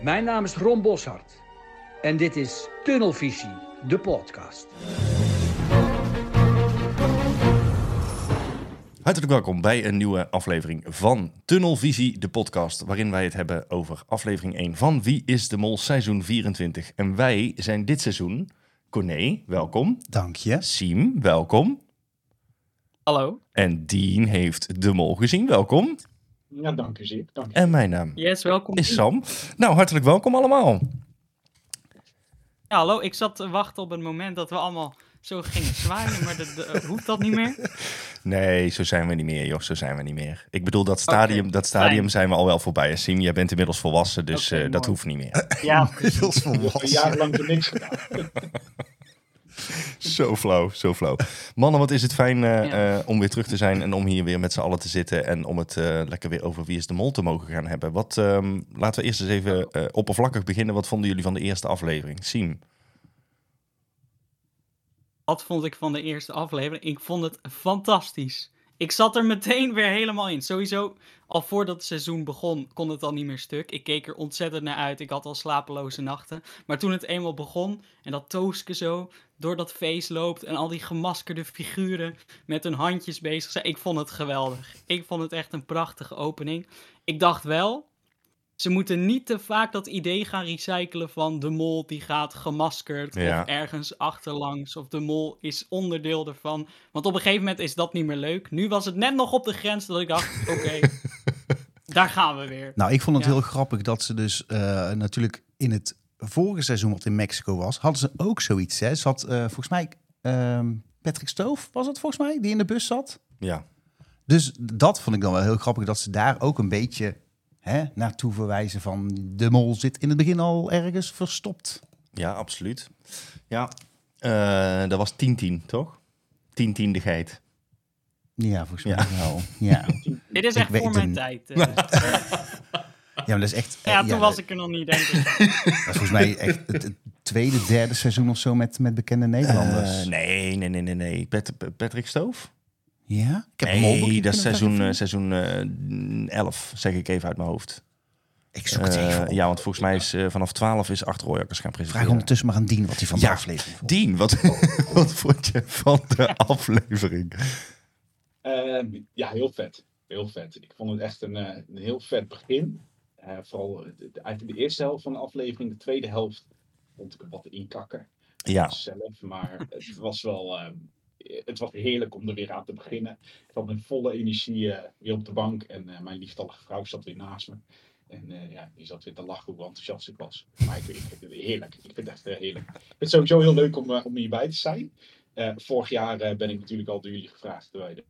Mijn naam is Ron Boshart en dit is Tunnelvisie, de podcast. Hartelijk welkom bij een nieuwe aflevering van Tunnelvisie, de podcast, waarin wij het hebben over aflevering 1 van Wie is de Mol, seizoen 24. En wij zijn dit seizoen Corné, welkom. Dank je. Siem, welkom. Hallo. En Dean heeft de Mol gezien, welkom. Ja, dank u zeer. Dank u. En mijn naam Welkom. is Sam. Nou, hartelijk welkom allemaal. Ja, hallo. Ik zat te wachten op het moment dat we allemaal zo gingen zwaaien, maar hoeft dat niet meer? Nee, zo zijn we niet meer, joh. Zo zijn we niet meer. Ik bedoel, dat stadium zijn we al wel voorbij. En Siem, jij bent inmiddels volwassen, dus Oké, dat mooi. hoeft niet meer. Ja, Inmiddels Ik heb volwassen. jarenlang voor niks gedaan. Zo flauw, zo flauw. Mannen, wat is het fijn Ja. om weer terug te zijn en om hier weer met z'n allen te zitten en om het lekker weer over Wie is de Mol te mogen gaan hebben. Laten we eerst eens even oppervlakkig beginnen. Wat vonden jullie van de eerste aflevering? Siem? wat vond ik van de eerste aflevering? Ik vond het fantastisch. Ik zat er meteen weer helemaal in. Sowieso, al voordat het seizoen begon, kon het al niet meer stuk. Ik keek er ontzettend naar uit. Ik had al slapeloze nachten. Maar toen het eenmaal begon en dat Tooske zo door dat feest loopt en al die gemaskerde figuren met hun handjes bezig zijn. Ik vond het geweldig. Ik vond het echt een prachtige opening. Ik dacht wel, ze moeten niet te vaak dat idee gaan recyclen van de mol die gaat gemaskerd Ja. of ergens achterlangs of de mol is onderdeel ervan. Want op een gegeven moment is dat niet meer leuk. Nu was het net nog op de grens dat ik dacht, oké, daar gaan we weer. Nou, ik vond het Ja. heel grappig dat ze dus natuurlijk in het vorige seizoen wat in Mexico was, hadden ze ook zoiets. Hè? Ze had volgens mij Patrick Stoof, was het volgens mij, die in de bus zat. Ja. Dus dat vond ik dan wel heel grappig, dat ze daar ook een beetje naartoe verwijzen van de mol zit in het begin al ergens verstopt. Ja, absoluut. Ja, dat was 10-10, toch? 10-10 de geit. Ja, volgens mij Ja. wel. Ja. Dit is Ik echt weet voor het mijn niet. tijd. Ja, maar dat is echt... Ja, toen was ik er nog niet, denk ik. Dat is volgens mij echt het tweede, derde seizoen of zo met bekende Nederlanders. Nee. Patrick Stoof? Ja? Ik heb hem al Nee, dat is bekeken, seizoen 11, zeg ik even uit mijn hoofd. Ik zoek het even op. Ja, want volgens mij is vanaf 12 is Art Royakkers gaan presenteren. Vraag ondertussen maar aan Dien wat hij van de Ja, aflevering vond. Dien, wat vond je van de aflevering? Ja, heel vet. Heel vet. Ik vond het echt een heel vet begin. Vooral eigenlijk de eerste helft van de aflevering. De tweede helft vond ik er wat inkakken. Ja, Zelf, maar het was wel... het was heerlijk om er weer aan te beginnen. Ik zat met volle energie weer op de bank. En mijn lieftallige vrouw zat weer naast me. En die zat weer te lachen hoe enthousiast ik was. Maar ik vind het heerlijk. Ik vind het echt heerlijk. Ik vind het sowieso heel leuk om hierbij te zijn. Vorig jaar ben ik natuurlijk al door jullie gevraagd.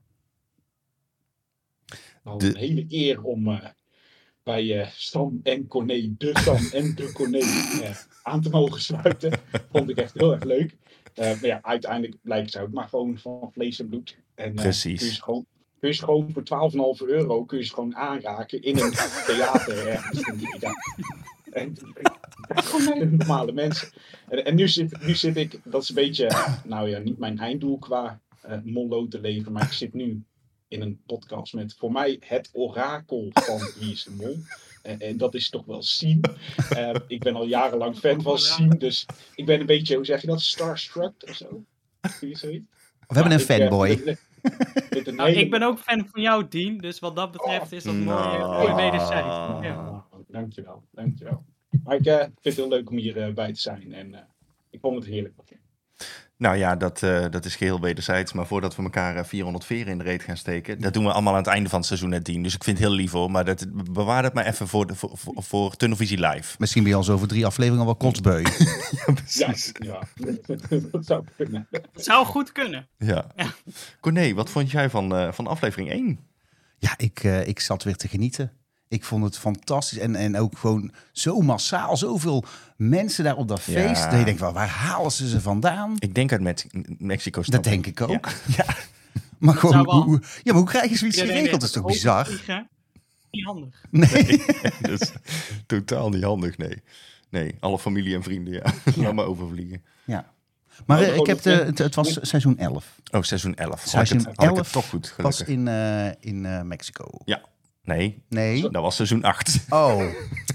Een hele eer om bij Stan en Corné, de Stan en de Corné, aan te mogen sluiten. Vond ik echt heel erg leuk. Maar ja, uiteindelijk blijkt ze ook maar gewoon van vlees en bloed. En, precies. kun je ze gewoon voor €12,5 kun je ze gewoon aanraken in een theater ergens in Breda. En gewoon hele normale mensen. En nu zit ik, dat is een beetje, nou ja, niet mijn einddoel qua mollo te leven, maar ik zit nu in een podcast met voor mij het orakel van Wie is de Mol. En dat is toch wel Siem. Ik ben al jarenlang fan van Siem, dus ik ben een beetje, hoe zeg je dat, starstruck of zo? Zie je zoiets? We hebben een fanboy. Nou, ik ben ook fan van jou, Dien. Dus wat dat betreft is dat mooi wederzijds. Ja. Dankjewel. Maar ik vind het heel leuk om hier bij te zijn en ik vond het heerlijk. Nou ja, dat is geheel wederzijds. Maar voordat we elkaar 400 veren in de reet gaan steken... dat doen we allemaal aan het einde van het seizoen net 10. Dus ik vind het heel lief hoor. Maar bewaar dat maar even voor Tunnelvisie Live. Misschien ben je al zo over 3 afleveringen wel kotsbeu. Ja, precies. Ja, dat zou kunnen. Het zou goed kunnen. Ja. Corné, wat vond jij van aflevering 1? Ja, ik zat weer te genieten. Ik vond het fantastisch. En ook gewoon zo massaal. Zoveel mensen daar op dat feest. Ja. Dat je denkt, waar halen ze vandaan? Ik denk uit Mexico. Dat denk ik ook. Ja. Ja. Maar gewoon, zou wel- maar hoe krijgen ze zoiets Iedereen geregeld? Dat is toch bizar? vliegen. Niet handig. Nee. Dat is totaal niet handig, nee. Nee, alle familie en vrienden, ja. Laat maar overvliegen. Ja. Maar Oh, ik heb het was seizoen 11. Oh, seizoen 11. Seizoen had ik het 11 toch goed, Was gelukkig. in Mexico. Ja, nee, Nee? dat was seizoen 8. Oh.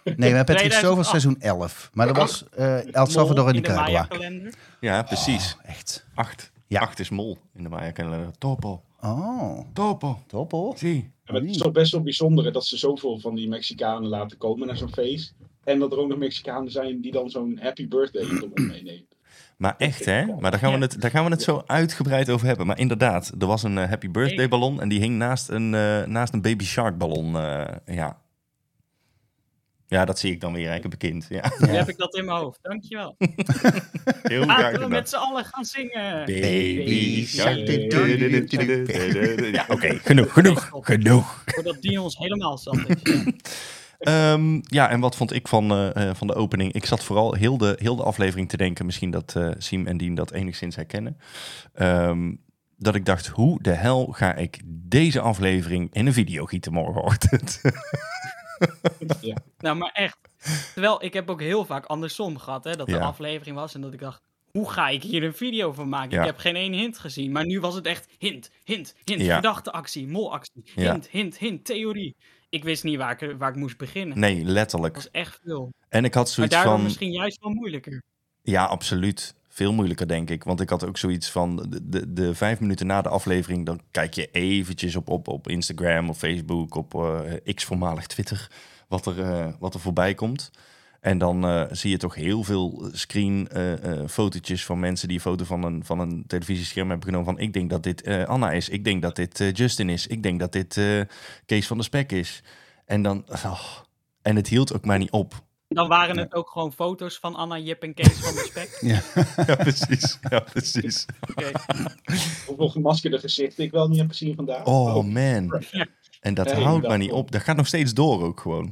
Nee, maar Patrick 2008. Stoof was seizoen 11. Maar dat was El Salvador en in de Nicaragua. Maya-kalender. Ja, precies. Oh, echt. 8. Ja. 8 is mol in de Maya-kalender. Topo. Oh, Topo. top hoor. Zie. Ja, maar het is toch best wel bijzonder hè, dat ze zoveel van die Mexicanen laten komen naar zo'n feest. En dat er ook nog Mexicanen zijn die dan zo'n happy birthday ballon meenemen. Maar echt, hè? Maar daar gaan we het zo uitgebreid over hebben. Maar inderdaad, er was een happy birthday ballon en die hing naast een baby shark ballon. Ja. Ja, dat zie ik dan weer eigenlijk bekend. Ja. Nu heb ik dat in mijn hoofd. Dankjewel. Heel graag Laten we gedaan. met z'n allen gaan zingen. Baby shark. Ja. Ja, oké. Genoeg. Voordat die ons helemaal zat is. Ja. Ja, en wat vond ik van de opening? Ik zat vooral heel de aflevering te denken. Misschien dat Siem en Dien dat enigszins herkennen. Dat ik dacht, hoe de hel ga ik deze aflevering in een video gieten morgenochtend? Ja. Nou, maar echt. Terwijl ik heb ook heel vaak andersom gehad, hè. Dat de Ja. aflevering was en dat ik dacht... Hoe ga ik hier een video van maken? Ja. Ik heb geen één hint gezien. Maar nu was het echt hint. Ja. Verdachte actie, molactie. Ja. Hint, theorie. Ik wist niet waar ik moest beginnen. Nee, letterlijk. Dat was echt veel. En ik had Maar zoiets daardoor van... misschien juist wel moeilijker. Ja, absoluut. Veel moeilijker, denk ik. Want ik had ook zoiets van... De 5 minuten na de aflevering... dan kijk je eventjes op Instagram, op Facebook... op X, voormalig Twitter... wat er voorbij komt. En dan zie je toch heel veel fotootjes van mensen... die een foto van een televisiescherm hebben genomen... van ik denk dat dit Anna is. Ik denk dat dit Justin is. Ik denk dat dit Kees van der Spek is. En dan... en het hield ook maar niet op. Dan waren het ook gewoon foto's van Anna, Jip en Kees van de Spek. Ja, precies. Ja, precies. Oké. Of nog gemaskerde gezichten ik wel niet heb gezien vandaag. Oh, man. Ja. En dat Nee, houdt maar inderdaad. niet op. Dat gaat nog steeds door ook gewoon.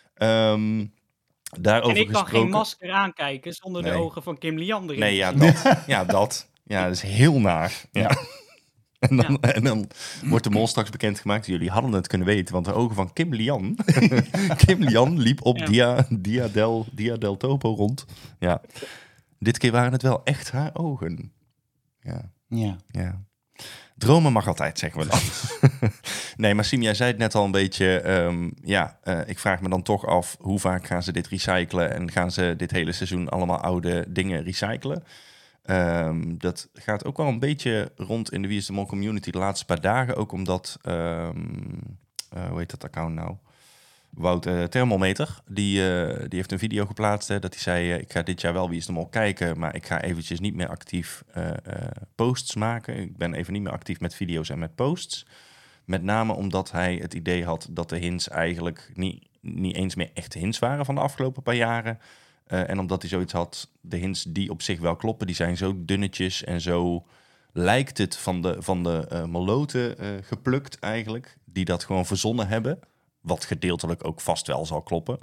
En Daarover ik kan geen gesproken... masker aankijken zonder Nee. de ogen van Kim Lian erin. Nee, ja, te zien. dat. Ja, dat. Ja, dat is heel naar. Ja. En dan wordt de mol straks bekendgemaakt. Jullie hadden het kunnen weten, want de ogen van Kim Lian... Kim Lian liep op Ja. Dia del Topo rond. Ja. Dit keer waren het wel echt haar ogen. Ja. Dromen mag altijd, zeggen we dan. Nee, maar Siem, jij zei het net al een beetje. Ik vraag me dan toch af, hoe vaak gaan ze dit recyclen? En gaan ze dit hele seizoen allemaal oude dingen recyclen? Dat gaat ook wel een beetje rond in de Wie is de Mol community de laatste paar dagen. Ook omdat, hoe heet dat account nou? Wout Thermometer, die heeft een video geplaatst. Hè, dat hij zei, ik ga dit jaar wel Wie is de Mol kijken, maar ik ga eventjes niet meer actief posts maken. Ik ben even niet meer actief met video's en met posts. Met name omdat hij het idee had dat de hints eigenlijk niet eens meer echte hints waren van de afgelopen paar jaren. En omdat hij zoiets had, de hints die op zich wel kloppen, die zijn zo dunnetjes en zo lijkt het van de moloten geplukt eigenlijk. Die dat gewoon verzonnen hebben. Wat gedeeltelijk ook vast wel zal kloppen.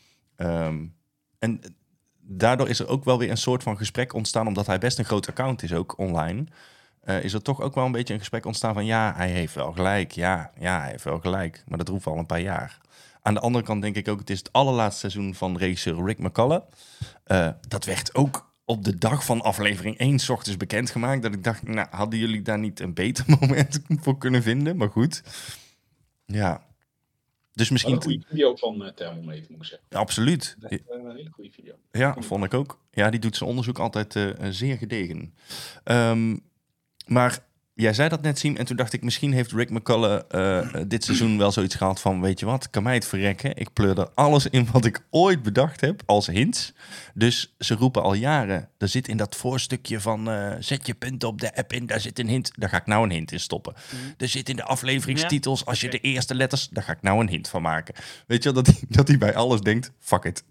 En daardoor is er ook wel weer een soort van gesprek ontstaan, omdat hij best een groot account is ook online. Is er toch ook wel een beetje een gesprek ontstaan van ja, hij heeft wel gelijk. Ja, hij heeft wel gelijk. Maar dat roept al een paar jaar. Aan de andere kant denk ik ook, het is het allerlaatste seizoen van regisseur Rick McCullough. Dat werd ook op de dag van aflevering 1 's ochtends bekendgemaakt. Dat ik dacht, nou, hadden jullie daar niet een beter moment voor kunnen vinden? Maar goed. Ja. Dus misschien... Een goede video van Thermometer, moet ik zeggen. Absoluut. Een hele goede video. Ja, vond ik ook. Ja, die doet zijn onderzoek altijd zeer gedegen. Maar jij zei dat net, Siem, en toen dacht ik, misschien heeft Rick McCullough dit seizoen wel zoiets gehad van, weet je wat, kan mij het verrekken. Ik pleur er alles in wat ik ooit bedacht heb als hints. Dus ze roepen al jaren, er zit in dat voorstukje van zet je punten op de app in, daar zit een hint. Daar ga ik nou een hint in stoppen. Er zit in de afleveringstitels, als je de eerste letters, daar ga ik nou een hint van maken. Weet je wel, dat hij bij alles denkt, fuck it.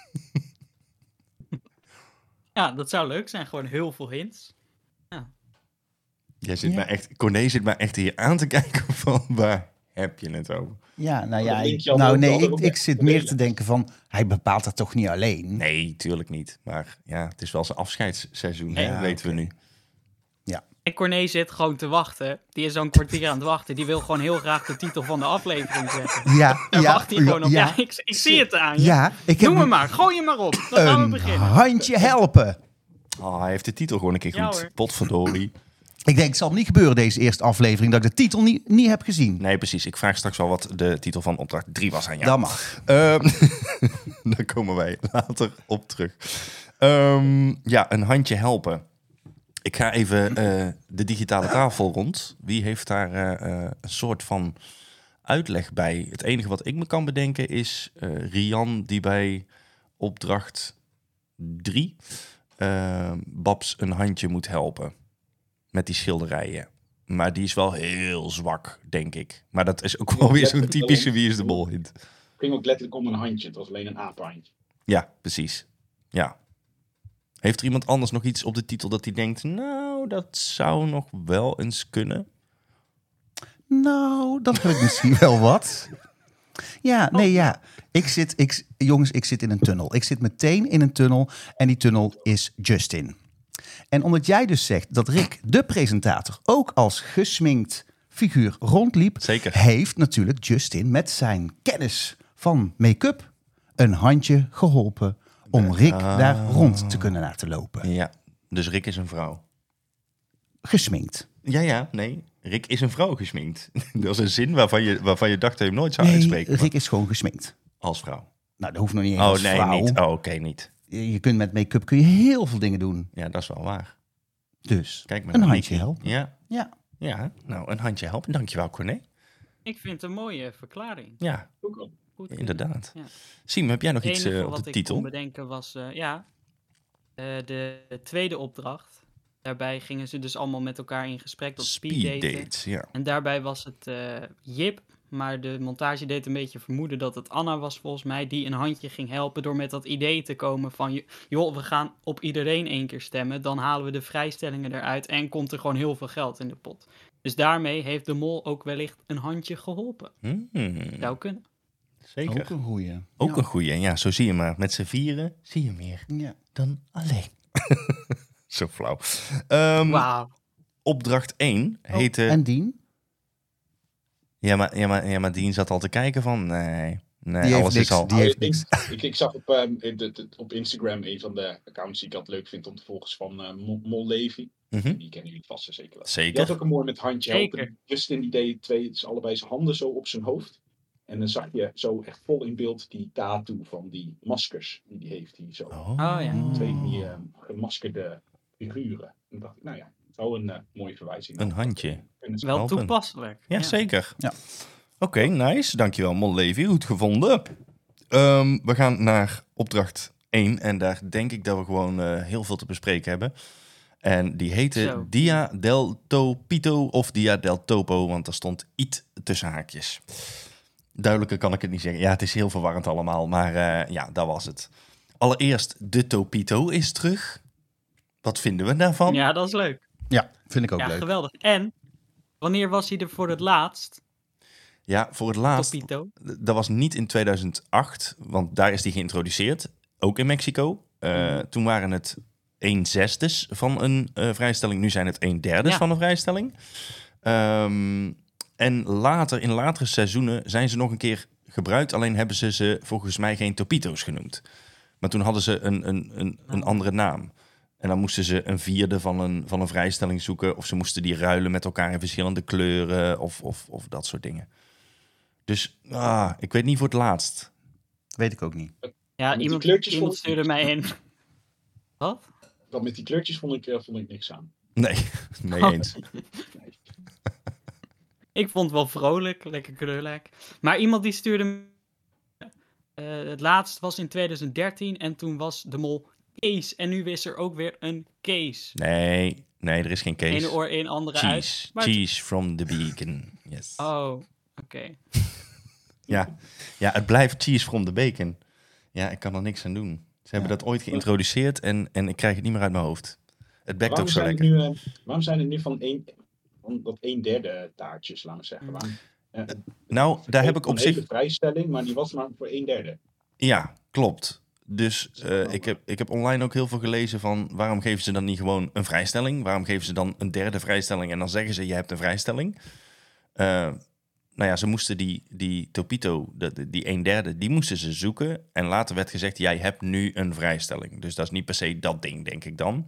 Ja, dat zou leuk zijn. Gewoon heel veel hints. Jij zit mij echt, Corné zit mij echt hier aan te kijken van, waar heb je het over? Ja, nou Dat ja, link je allemaal ook ik echt zit te meer delen. te denken van, hij bepaalt dat toch niet alleen? Nee, tuurlijk niet. Maar ja, het is wel zijn afscheidsseizoen, hè, Ja, weten we nu. En Corné zit gewoon te wachten. Die is zo'n kwartier aan het wachten. Die wil gewoon heel graag de titel van de aflevering zetten. Ja, Daar ja, wacht hij gewoon op. Ja, ja, ik zie het aan je. ja, ik heb Noem hem maar. Gooi hem maar op. Dan gaan we een beginnen. handje helpen. Oh, hij heeft de titel gewoon een keer Ja, goed. hoor. Potverdorie. Ik denk, het zal niet gebeuren deze eerste aflevering dat ik de titel niet heb gezien. Nee, precies. Ik vraag straks wel wat de titel van opdracht 3 was aan jou. Dat mag. Daar komen wij later op terug. Een handje helpen. Ik ga even de digitale tafel rond. Wie heeft daar een soort van uitleg bij? Het enige wat ik me kan bedenken is Rian die bij opdracht 3 Babs een handje moet helpen. Met die schilderijen. Maar die is wel heel zwak, denk ik. Maar dat is ook wel weer zo'n typische Wie is de Mol hint. Het ging ook letterlijk om een handje. Het was alleen een apenhandje. Ja, precies. Ja. Heeft er iemand anders nog iets op de titel dat hij denkt... nou, dat zou nog wel eens kunnen? Nou, dan heb ik misschien wel wat. Ja. Jongens, ik zit in een tunnel. Ik zit meteen in een tunnel en die tunnel is Justin. En omdat jij dus zegt dat Rick, de presentator, ook als gesminkt figuur rondliep... Zeker. heeft natuurlijk Justin met zijn kennis van make-up een handje geholpen om Rick daar rond te kunnen laten lopen. Ja, dus Rick is een vrouw. Gesminkt. Ja, nee. Rick is een vrouw gesminkt. Dat is een zin waarvan je dacht dat je hem nooit zou uitspreken. Nee, maar Rick is gewoon gesminkt. als vrouw. Nou, dat hoeft nog niet eens Oh, als nee, vrouw. niet. Oh, oké, niet. Je kunt met make-up heel veel dingen doen. Ja, dat is wel waar. Dus Kijk maar een naar handje Nicky. helpen. Ja, Ja. nou, een handje helpen. Dankjewel, Corné. Ik vind het een mooie verklaring. Ja, Ook al. Goed, inderdaad. Ja. Siem, heb jij nog Het iets enige op wat de ik titel? kon bedenken was, de tweede opdracht. Daarbij gingen ze dus allemaal met elkaar in gesprek tot speeddaten. dates, ja. En daarbij was het Jip, maar de montage deed een beetje vermoeden dat het Anna was volgens mij, die een handje ging helpen door met dat idee te komen van, joh, we gaan op iedereen 1 keer stemmen, dan halen we de vrijstellingen eruit en komt er gewoon heel veel geld in de pot. Dus daarmee heeft de mol ook wellicht een handje geholpen. Zou kunnen. Zeker. Ook een goeie. Ook een goeie. Ja, zo zie je maar. Met z'n vieren zie je meer Ja. dan alleen. Zo flauw. Wauw. Opdracht 1 heette... En Dien? Ja, maar Dien zat al te kijken van... Nee, Die heeft alles niks. is al... Die heeft niks. Ik zag op Instagram een van de accounts die ik altijd leuk vind om te volgen is van Mol Levi. Mhm. Die kennen jullie vast en zeker wel. Die Zeker. had ook een mooi met handje Zeker. helpen. Justin die deed dus allebei zijn handen zo op zijn hoofd. En dan zag je zo echt vol in beeld die tattoo van die maskers die hij heeft. Die zo ja. 2 van die gemaskerde figuren. En dan dacht ik, nou ja, zou een mooie verwijzing. Een handje. Wel Helpen. toepasselijk. Ja, zeker. Ja. Oké, nice. Dankjewel, Mol Levi. Goed gevonden. We gaan naar opdracht 1. En daar denk ik dat we gewoon heel veel te bespreken hebben. En die heette Zo. Dia del Topito of Dia del Topo. Want er stond iets tussen haakjes. Duidelijker kan ik het niet zeggen. Ja, het is heel verwarrend allemaal. Maar ja, dat was het. Allereerst, de Topito is terug. Wat vinden we daarvan? Ja, dat is leuk. Ja, vind ik ook Ja, leuk. geweldig. En, wanneer was hij er voor het laatst? Ja, voor het laatst. Topito. Dat was niet in 2008, want daar is die geïntroduceerd. Ook in Mexico. Toen waren het 1/6 van een vrijstelling. Nu zijn het 1/3 Ja. van een vrijstelling. En later, in latere seizoenen, zijn ze nog een keer gebruikt. Alleen hebben ze volgens mij geen Topito's genoemd. Maar toen hadden ze een andere naam. En dan moesten ze een 4e van een vrijstelling zoeken. Of ze moesten die ruilen met elkaar in verschillende kleuren. Of dat soort dingen. Dus ik weet niet voor het laatst. Weet ik ook niet. Ja, die iemand kleurtjes vond ik stuurde mij in. Wat? Dat met die kleurtjes vond ik niks aan. Nee, nee eens. Ik vond het wel vrolijk, lekker kleurlijk. Maar iemand die stuurde me... het laatst was in 2013 en toen was de mol Kees. En nu is er ook weer een Kees. Nee, er is geen Kees. Ene oor in, andere Cheese. uit. Maar Cheese from the bacon. Yes. Oh, oké. Ja, het blijft cheese from the bacon. Ja, ik kan er niks aan doen. Ze hebben dat ooit geïntroduceerd en ik krijg het niet meer uit mijn hoofd. Het bekt ook zo lekker. Waarom zijn er nu van dat 1/3 taartjes, laten we zeggen? Nou, daar heb ik op een hele zich... vrijstelling, maar die was maar voor 1/3. Ja, klopt. Dus ik heb online ook heel veel gelezen van... waarom geven ze dan niet gewoon een vrijstelling? Waarom geven ze dan een 3e vrijstelling en dan zeggen ze... je hebt een vrijstelling? Nou ja, ze moesten die Topito, die 1/3, die moesten ze zoeken. En later werd gezegd, jij hebt nu een vrijstelling. Dus dat is niet per se dat ding, denk ik dan.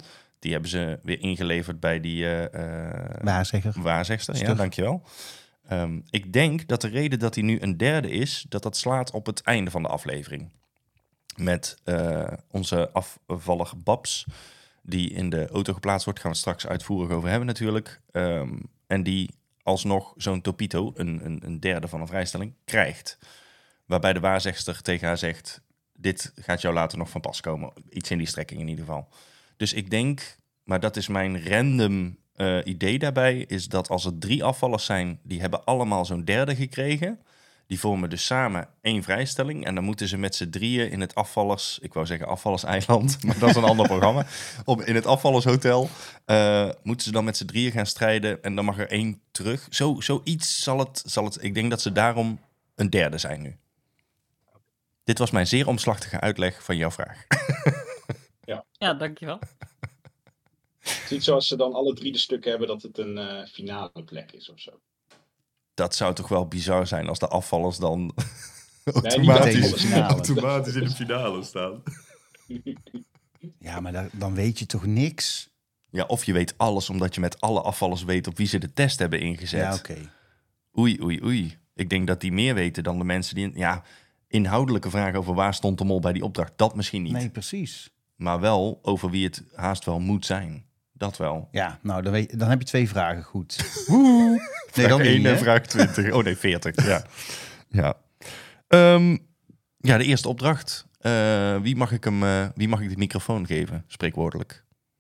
Die hebben ze weer ingeleverd bij die waarzegster. Ja, Stug. dankjewel. Ik denk dat de reden dat hij nu een derde is, dat slaat op het einde van de aflevering. Met onze afvallige Babs, die in de auto geplaatst wordt. Gaan we straks uitvoerig over hebben natuurlijk. En die alsnog zo'n Topito, een derde van een vrijstelling, krijgt. Waarbij de waarzegster tegen haar zegt, dit gaat jou later nog van pas komen. Iets in die strekking in ieder geval. Dus ik denk, maar dat is mijn random idee daarbij, is dat als er 3 afvallers zijn, die hebben allemaal zo'n derde gekregen. Die vormen dus samen 1 vrijstelling. En dan moeten ze met z'n drieën in het afvallerseiland, maar dat is een ander programma. In het afvallershotel moeten ze dan met z'n drieën gaan strijden. En dan mag er 1 terug. Zoiets zal het. Ik denk dat ze daarom een derde zijn nu. Dit was mijn zeer omslachtige uitleg van jouw vraag. Ja, dankjewel. Het is niet zoals ze dan alle 3 de stukken hebben dat het een finale plek is of zo. Dat zou toch wel bizar zijn als de afvallers dan niet automatisch in de finale staan. Ja, maar dan weet je toch niks? Ja, of je weet alles omdat je met alle afvallers weet op wie ze de test hebben ingezet. Ja, oké. Oei. Ik denk dat die meer weten dan de mensen die... Ja, inhoudelijke vragen over waar stond de mol bij die opdracht, dat misschien niet. Nee, precies. Maar wel over wie het haast wel moet zijn. Dat wel. Ja, nou, dan heb je 2 vragen goed. Woe! Nee, dan Vraag 1 niet, en hè? vraag 20. Oh nee, 40. Ja. Ja, de eerste opdracht. Wie mag ik de microfoon geven, spreekwoordelijk?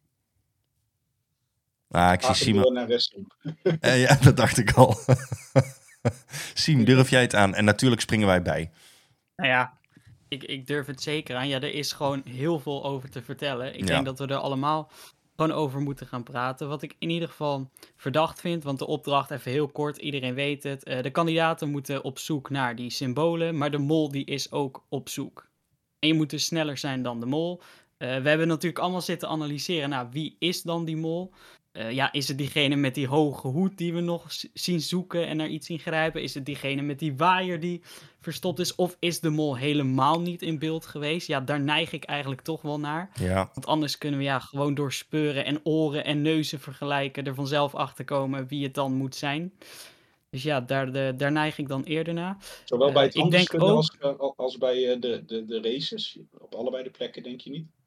Ik zie Siem. Door naar Westroep. Ja, dat dacht ik al. Siem, durf jij het aan? En natuurlijk springen wij bij. Nou ja, ik durf het zeker aan. Ja, er is gewoon heel veel over te vertellen. Ik denk dat we er allemaal gewoon over moeten gaan praten. Wat ik in ieder geval verdacht vind, want de opdracht, even heel kort, iedereen weet het. De kandidaten moeten op zoek naar die symbolen, maar de mol die is ook op zoek. En je moet dus sneller zijn dan de mol. We hebben natuurlijk allemaal zitten analyseren, nou, wie is dan die mol? Is het diegene met die hoge hoed die we nog zien zoeken en naar iets zien grijpen? Is het diegene met die waaier die verstopt is? Of is de mol helemaal niet in beeld geweest? Ja, daar neig ik eigenlijk toch wel naar. Ja. Want anders kunnen we gewoon door speuren en oren en neuzen vergelijken er vanzelf achter komen wie het dan moet zijn. Dus ja, daar neig ik dan eerder naar. Zowel bij het ik denk handelskunde als bij de races. Op allebei de plekken, denk je niet?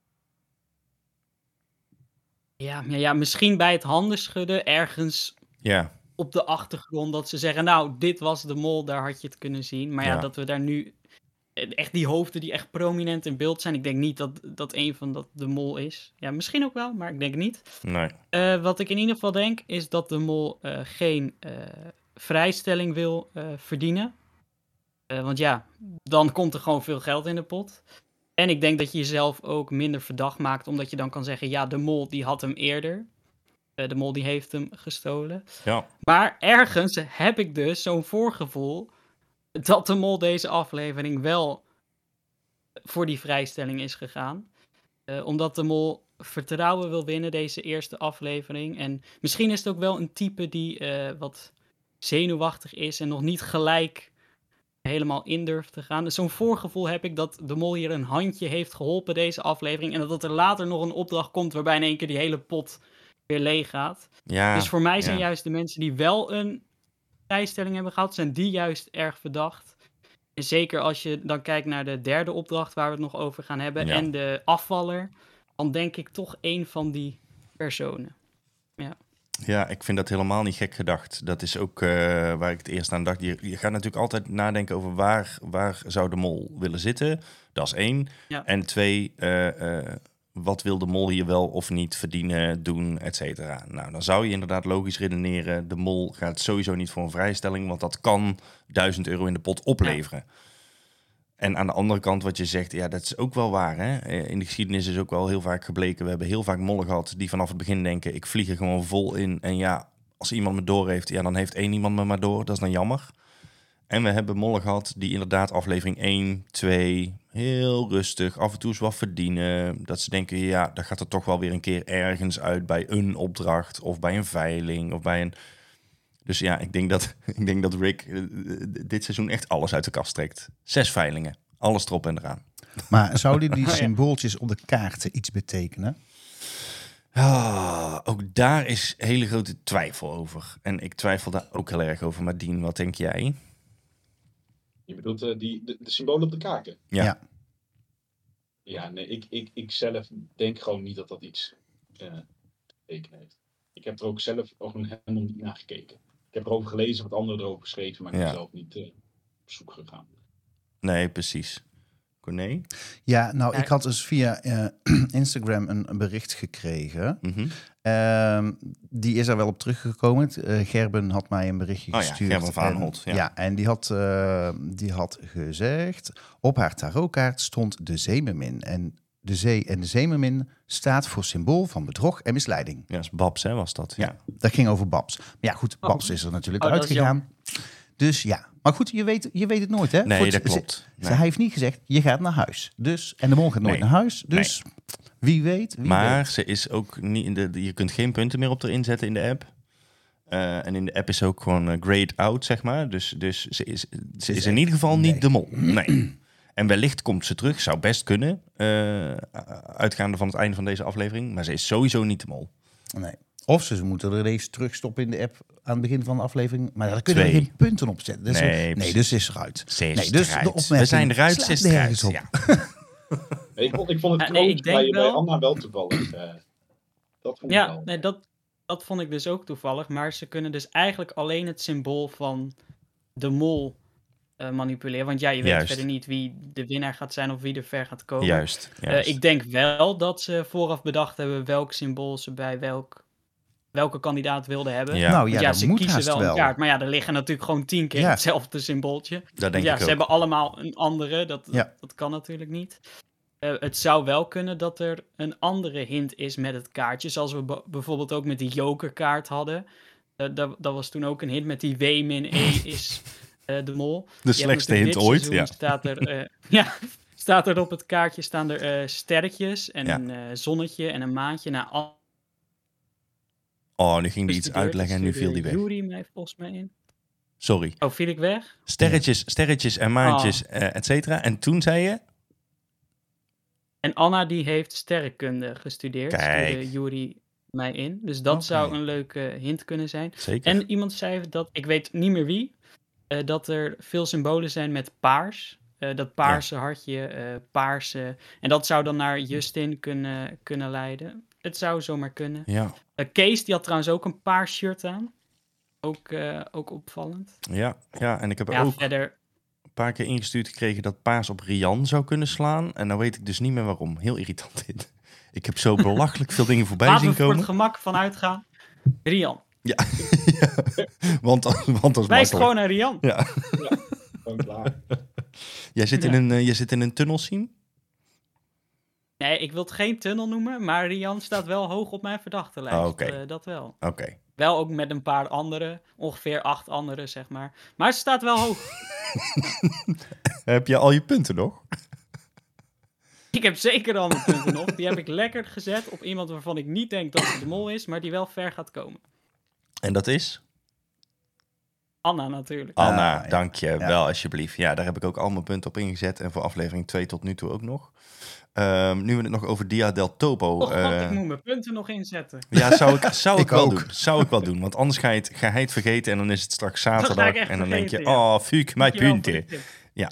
Ja, misschien bij het handenschudden ergens op de achtergrond dat ze zeggen, nou, dit was de mol, daar had je het kunnen zien. Maar dat we daar nu echt die hoofden die echt prominent in beeld zijn. Ik denk niet dat een van dat de mol is. Ja, misschien ook wel, maar ik denk niet. Nee. Wat ik in ieder geval denk, is dat de mol geen vrijstelling wil verdienen. Want ja, dan komt er gewoon veel geld in de pot. En ik denk dat je jezelf ook minder verdacht maakt, omdat je dan kan zeggen, ja, de mol die had hem eerder. De mol die heeft hem gestolen. Ja. Maar ergens heb ik dus zo'n voorgevoel dat de mol deze aflevering wel voor die vrijstelling is gegaan. Omdat de mol vertrouwen wil winnen, deze eerste aflevering. En misschien is het ook wel een type die wat zenuwachtig is en nog niet gelijk helemaal in durft te gaan. Dus zo'n voorgevoel heb ik dat de mol hier een handje heeft geholpen deze aflevering. En dat er later nog een opdracht komt waarbij in één keer die hele pot weer leeg gaat. Ja, dus voor mij zijn juist de mensen die wel een vrijstelling hebben gehad, zijn die juist erg verdacht. En zeker als je dan kijkt naar de derde opdracht waar we het nog over gaan hebben en de afvaller, dan denk ik toch één van die personen. Ja, ik vind dat helemaal niet gek gedacht. Dat is ook waar ik het eerst aan dacht. Je gaat natuurlijk altijd nadenken over waar zou de mol willen zitten. Dat is 1. Ja. En 2, wat wil de mol hier wel of niet verdienen, doen, et cetera. Nou, dan zou je inderdaad logisch redeneren. De mol gaat sowieso niet voor een vrijstelling, want dat kan €1000 in de pot opleveren. Ja. En aan de andere kant wat je zegt, ja, dat is ook wel waar. Hè? In de geschiedenis is ook wel heel vaak gebleken. We hebben heel vaak mollen gehad die vanaf het begin denken, ik vlieg er gewoon vol in. En ja, als iemand me door heeft, ja, dan heeft 1 iemand me maar door. Dat is dan jammer. En we hebben mollen gehad die inderdaad aflevering 1, 2, heel rustig, af en toe eens wat verdienen. Dat ze denken, ja, dat gaat er toch wel weer een keer ergens uit bij een opdracht of bij een veiling of bij een... Dus ja, ik denk dat Rick dit seizoen echt alles uit de kast trekt. 6 veilingen, alles erop en eraan. Maar zouden die symbooltjes op de kaarten iets betekenen? Ook daar is hele grote twijfel over. En ik twijfel daar ook heel erg over. Maar Dien, wat denk jij? Je bedoelt de symbolen op de kaarten? Ja. Ja. Ja, nee, ik zelf denk gewoon niet dat dat iets te betekenen heeft. Ik heb er ook zelf ook helemaal niet naar gekeken. Ik heb erover gelezen wat anderen erover geschreven, maar ik ben zelf niet op zoek gegaan. Nee, precies. Corné? Ja, nou, ik had dus via Instagram een bericht gekregen. Mhm. Die is er wel op teruggekomen. Gerben had mij een berichtje gestuurd. Gerben van Aanholt. En die had gezegd... Op haar tarotkaart stond de zeemermin. En de zee en de zeemermin staat voor symbool van bedrog en misleiding. Ja, is Babs, hè, was dat? Ja, dat ging over Babs. Maar ja, goed, Babs is er natuurlijk uitgegaan. Dus ja, maar goed, je weet het nooit, hè? Nee, dat klopt. Hij heeft niet gezegd, je gaat naar huis. Dus, en de mol gaat nooit naar huis. Dus wie weet. Maar ze is ook niet je kunt geen punten meer op erin zetten in de app. En in de app is ook gewoon grayed out, zeg maar. Dus ze is in ieder geval niet de mol. Nee. En wellicht komt ze terug, zou best kunnen. Uitgaande van het einde van deze aflevering. Maar ze is sowieso niet de mol. Nee. Of ze moeten er ineens terugstoppen in de app aan het begin van de aflevering. Maar daar kunnen we geen punten op zetten. Dus dus is eruit. Dus we zijn eruit, ze is eruit. Ja. Ik vond het kloot bij Anna wel toevallig. Dat vond ik wel. Nee, dat vond ik dus ook toevallig. Maar ze kunnen dus eigenlijk alleen het symbool van de mol manipuleren. Want je weet verder niet wie de winnaar gaat zijn of wie er ver gaat komen. Juist. Ik denk wel dat ze vooraf bedacht hebben welk symbool ze bij welke kandidaat wilden hebben. Ja. Nou ja, ze kiezen wel een kaart. Maar ja, er liggen natuurlijk gewoon 10 keer hetzelfde symbooltje. Dat denk ik ook. Ze hebben allemaal een andere. Dat kan natuurlijk niet. Het zou wel kunnen dat er een andere hint is met het kaartje. Zoals we bijvoorbeeld ook met die jokerkaart hadden. Dat was toen ook een hint met die W-E is de mol. De slechtste hint ooit. Ja. Staat er op het kaartje staan er sterretjes en een zonnetje en een maantje. Nu ging hij iets uitleggen en nu viel hij weg. Jury mij volgens mij in. Sorry. Oh, viel ik weg? Sterretjes en maantjes, et cetera. En toen zei je? En Anna die heeft sterrenkunde gestudeerd. Kijk. Stuurde Jury mij in. Dus dat zou een leuke hint kunnen zijn. Zeker. En iemand zei dat, ik weet niet meer wie, dat er veel symbolen zijn met paars. Dat paarse hartje, paarse. En dat zou dan naar Justin kunnen leiden. Het zou zomaar kunnen. Ja. Kees, die had trouwens ook een paars shirt aan. Ook opvallend. Ja, en ik heb ook verder een paar keer ingestuurd gekregen dat paars op Rian zou kunnen slaan. En nou weet ik dus niet meer waarom. Heel irritant dit. Ik heb zo belachelijk veel dingen voorbij zien komen. Laten we voor het gemak van uitgaan. Rian. Ja. Want als wijs gewoon naar Rian. Ja. Gewoon klaar. Jij zit in een tunnel, Siem? Nee, ik wil het geen tunnel noemen, maar Rian staat wel hoog op mijn verdachtelijst. Oké. Dat wel. Oké. Wel ook met een paar anderen, ongeveer 8 anderen, zeg maar. Maar ze staat wel hoog. Heb je al je punten nog? Ik heb zeker al mijn punten nog. Die heb ik lekker gezet op iemand waarvan ik niet denk dat het de mol is, maar die wel ver gaat komen. En dat is? Anna natuurlijk. Anna, dank je wel alsjeblieft. Ja, daar heb ik ook al mijn punten op ingezet. En voor aflevering 2 tot nu toe ook nog. Nu we het nog over Dia del Topo. Ik moet mijn punten nog inzetten. Ja, zou ik wel doen. Zou ik wel doen. Want anders ga hij het vergeten en dan is het straks zaterdag. En dan denk je, fuck, mijn punten. Ja.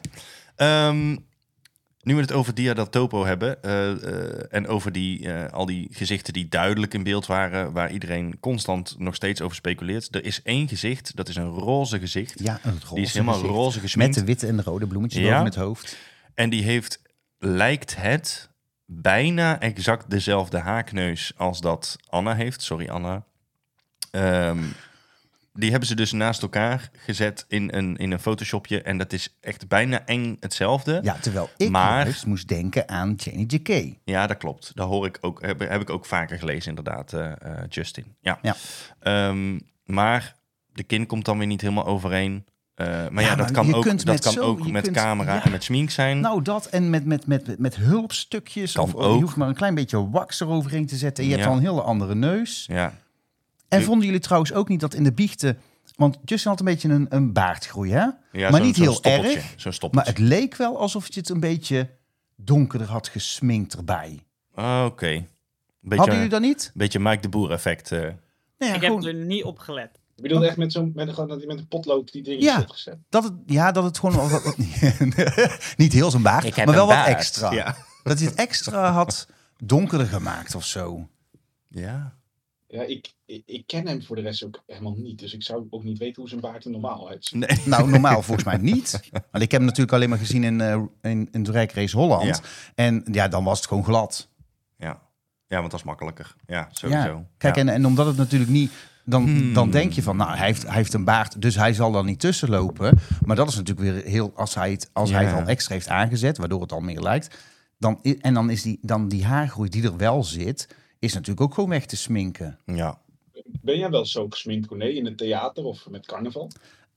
Nu we het over Dia del Topo hebben. En over al die gezichten die duidelijk in beeld waren. Waar iedereen constant nog steeds over speculeert. Er is één gezicht, dat is een roze gezicht. Ja, een roze die is helemaal gezicht. roze gesminkt. Met de witte en de rode bloemetjes boven het hoofd. En die heeft, lijkt het, bijna exact dezelfde haakneus als dat Anna heeft. Sorry, Anna. Die hebben ze dus naast elkaar gezet in een Photoshopje. En dat is echt bijna eng hetzelfde. Ja, terwijl ik juist moest denken aan Jenny J.K. Ja, dat klopt. Dat hoor ik ook, heb ik ook vaker gelezen, inderdaad, Justin. Ja. Maar de kin komt dan weer niet helemaal overeen. Maar dat kan ook met camera en met schmink zijn. Nou, dat en met hulpstukjes. Je hoeft maar een klein beetje wax eroverheen te zetten. En je hebt dan een hele andere neus. Ja. En vonden jullie trouwens ook niet dat in de biechten... Want Justin had een beetje een baardgroei, hè? Ja, maar niet heel erg. Zo'n stoppeltje. Maar het leek wel alsof je het een beetje donkerder had gesminkt erbij. Oké. Hadden jullie dat niet? Beetje Mike de Boer effect. Nee, ja, Ik gewoon, heb er niet op gelet. Je bedoelt echt met een potlood die dingetjes Ja. heeft gezet. dat het gewoon wat niet heel zijn baard, maar wel wat extra. Ja. Dat hij het extra had donkerder gemaakt of zo. Ja. Ja, ik ken hem voor de rest ook helemaal niet. Dus ik zou ook niet weten hoe zijn baard er normaal uitziet. Nee. Nou, normaal volgens mij niet. Want ik heb hem natuurlijk alleen maar gezien in Drag Race Holland. Ja. En ja, dan was het gewoon glad. Ja. Ja, want dat is makkelijker. Ja, sowieso. Ja. Kijk, Ja. en omdat het natuurlijk niet... Dan denk je van, nou, hij heeft een baard, dus hij zal er niet tussen lopen. Maar dat is natuurlijk weer heel... Als hij het al extra heeft aangezet, waardoor het al meer lijkt... Dan is die haargroei die er wel zit... is natuurlijk ook gewoon weg te sminken. Ja. Ben jij wel zo gesminkt, Corné, in het theater of met carnaval?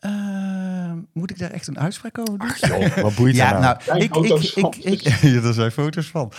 Moet ik daar echt een uitspraak over doen? Joh, wat boeit Ja, er nou? nou, Zijn foto's van. ja, daar zijn foto's van.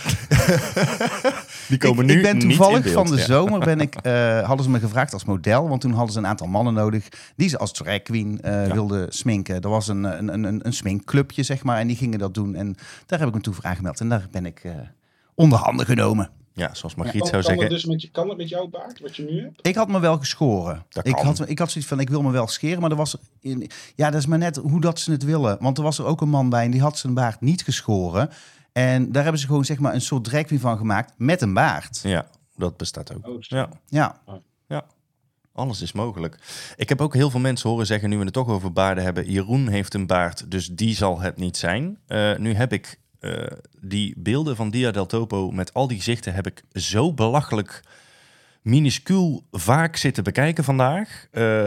Die komen nu ik ben niet toevallig in beeld. van de Ja. zomer hadden ze me gevraagd als model, want toen hadden ze een aantal mannen nodig die ze als drag queen wilden sminken. Er was een sminkclubje, zeg maar, en die gingen dat doen. En daar heb ik me toe voor aangemeld en daar ben ik onder handen genomen. Ja, zoals Ja, Margriet zou zeggen. kan het met jouw baard, wat je nu hebt? Ik had me wel geschoren. Dat Ik kan. had zoiets van, ik wil me wel scheren, maar dat is maar net hoe dat ze het willen. Want er was er ook een man bij en die had zijn baard niet geschoren. En daar hebben ze gewoon zeg maar een soort drag queen van gemaakt met een baard. Ja, dat bestaat ook. Oh, Ja. Ja. Ja, alles is mogelijk. Ik heb ook heel veel mensen horen zeggen, nu we het toch over baarden hebben... Jeroen heeft een baard, dus die zal het niet zijn. Nu heb ik die beelden van Dia del Topo met al die gezichten... heb ik zo belachelijk minuscuul vaak zitten bekijken vandaag.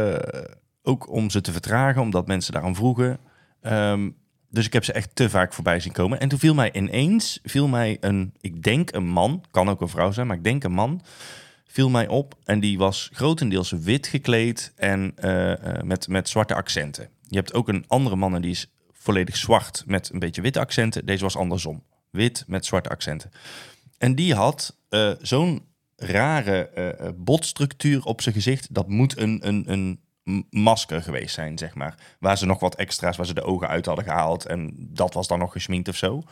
Ook om ze te vertragen, omdat mensen daarom vroegen. Dus ik heb ze echt te vaak voorbij zien komen. En toen viel mij ineens, ik denk een man, kan ook een vrouw zijn, maar ik denk een man... viel mij op en die was grotendeels wit gekleed en met zwarte accenten. Je hebt ook een andere man en die is volledig zwart met een beetje witte accenten. Deze was andersom. Wit met zwarte accenten. En die had zo'n rare botstructuur op zijn gezicht. Dat moet een masker geweest zijn, zeg maar. Waar ze nog wat extra's, waar ze de ogen uit hadden gehaald. En dat was dan nog gesminkt of zo.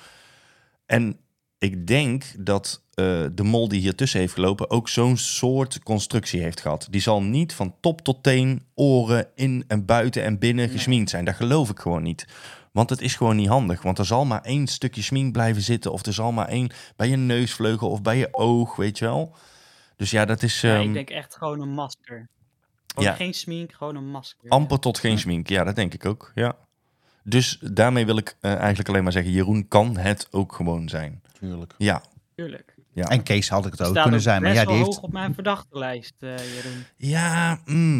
En ik denk dat de mol die hier tussen heeft gelopen ook zo'n soort constructie heeft gehad. Die zal niet van top tot teen, oren, in en buiten en binnen gesminkt zijn. Dat geloof ik gewoon niet. Want het is gewoon niet handig. Want er zal maar één stukje smink blijven zitten. Of er zal maar één bij je neusvleugel of bij je oog, weet je wel. Dus ja, dat is... Ja, ik denk echt gewoon een masker. Gewoon Ja. geen smink, gewoon een masker. amper tot geen smink. Ja, dat denk ik ook. Ja. Dus daarmee wil ik eigenlijk alleen maar zeggen... Jeroen kan het ook gewoon zijn. Tuurlijk. Ja. Tuurlijk. Ja. En Kees had ik het ook Staat kunnen ook zijn, maar best ja, die wel heeft... hoog op mijn verdachtenlijst, Jeroen. Ja,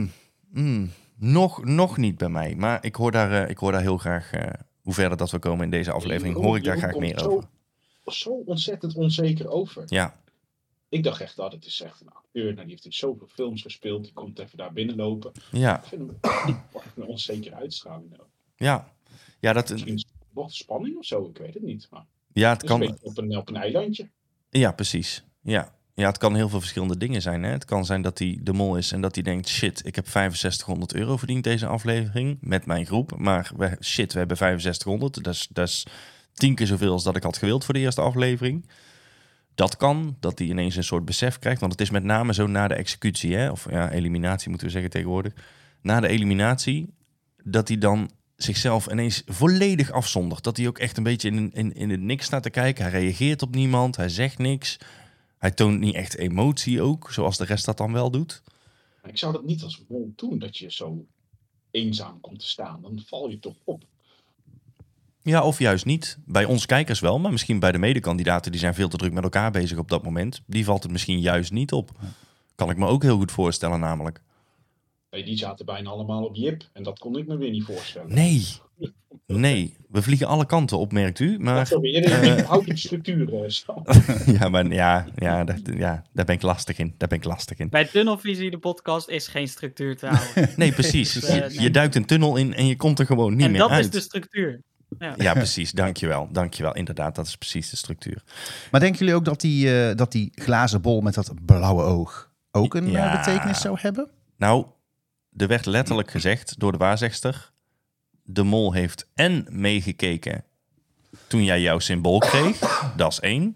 nog niet bij mij. Maar ik hoor daar heel graag... hoe verder dat we komen in deze aflevering... hoor ik daar Jeroen graag komt meer over. Zo ontzettend onzeker over. Ja. Ik dacht echt, het is echt een acteur. Nou, die heeft in zoveel films gespeeld. Die komt even daar binnenlopen. Ja. Ik vind hem een onzekere uitstraling. Ja. Ja, dat... Misschien wordt spanning of zo, ik weet het niet. Maar Ja, het het is een kan... beetje op een eilandje. Ja, precies. Ja. Ja, het kan heel veel verschillende dingen zijn. Hè? Het kan zijn dat hij de mol is en dat hij denkt... shit, ik heb €6500 verdiend deze aflevering met mijn groep. Maar we hebben 6500. Dat is 10 keer zoveel als dat ik had gewild voor de eerste aflevering. Dat kan, dat hij ineens een soort besef krijgt. Want het is met name zo na de executie, hè? Of ja, eliminatie moeten we zeggen tegenwoordig. Na de eliminatie, dat hij dan zichzelf ineens volledig afzondert. Dat hij ook echt een beetje in het niks staat te kijken. Hij reageert op niemand, hij zegt niks... Hij toont niet echt emotie ook, zoals de rest dat dan wel doet. Maar ik zou dat niet als mol doen, dat je zo eenzaam komt te staan. Dan val je toch op. Ja, of juist niet. Bij ons kijkers wel, maar misschien bij de medekandidaten... die zijn veel te druk met elkaar bezig op dat moment. Die valt het misschien juist niet op. Kan ik me ook heel goed voorstellen namelijk. Nee, die zaten bijna allemaal op Jip. En dat kon ik me weer niet voorstellen. Nee. We vliegen alle kanten op, merkt u. Maar Sorry, houd die structuur. ja, maar daar ben ik lastig in. Bij Tunnelvisie, de podcast, is geen structuur te houden. Nee, precies. Dus, Je duikt een tunnel in en je komt er gewoon niet en meer dat uit. is de structuur. Ja. Ja, precies. Dankjewel. Inderdaad, dat is precies de structuur. Maar denken jullie ook dat die glazen bol met dat blauwe oog ook een Ja. betekenis zou hebben? Nou, er werd letterlijk gezegd door de waarzegster... de mol heeft en meegekeken toen jij jouw symbool kreeg. Dat is 1.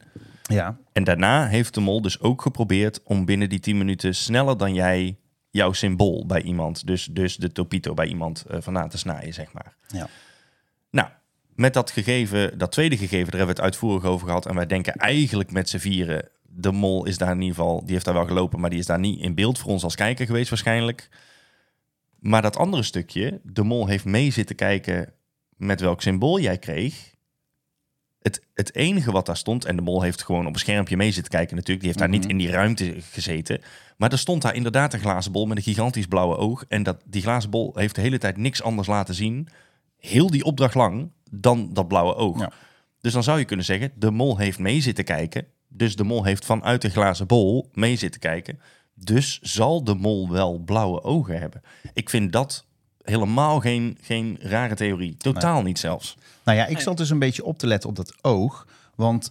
Ja. En daarna heeft de mol dus ook geprobeerd om binnen die 10 minuten sneller dan jij jouw symbool bij iemand, dus de topito bij iemand vandaan te snijden, zeg maar. Ja. Nou, met dat gegeven, dat tweede gegeven, daar hebben we het uitvoerig over gehad. En wij denken eigenlijk met z'n vieren, de mol is daar in ieder geval, die heeft daar wel gelopen, maar die is daar niet in beeld voor ons als kijker geweest waarschijnlijk. Maar dat andere stukje, de mol heeft mee zitten kijken met welk symbool jij kreeg. Het enige wat daar stond, en de mol heeft gewoon op een schermpje mee zitten kijken natuurlijk, die heeft daar niet in die ruimte gezeten. Maar er stond daar inderdaad een glazen bol met een gigantisch blauwe oog. En die glazen bol heeft de hele tijd niks anders laten zien, heel die opdracht lang, dan dat blauwe oog. Ja. Dus dan zou je kunnen zeggen, de mol heeft mee zitten kijken. Dus de mol heeft vanuit de glazen bol mee zitten kijken. Dus zal de mol wel blauwe ogen hebben. Ik vind dat helemaal geen rare theorie. Totaal niet zelfs. Nou ja, ik zat dus een beetje op te letten op dat oog. Want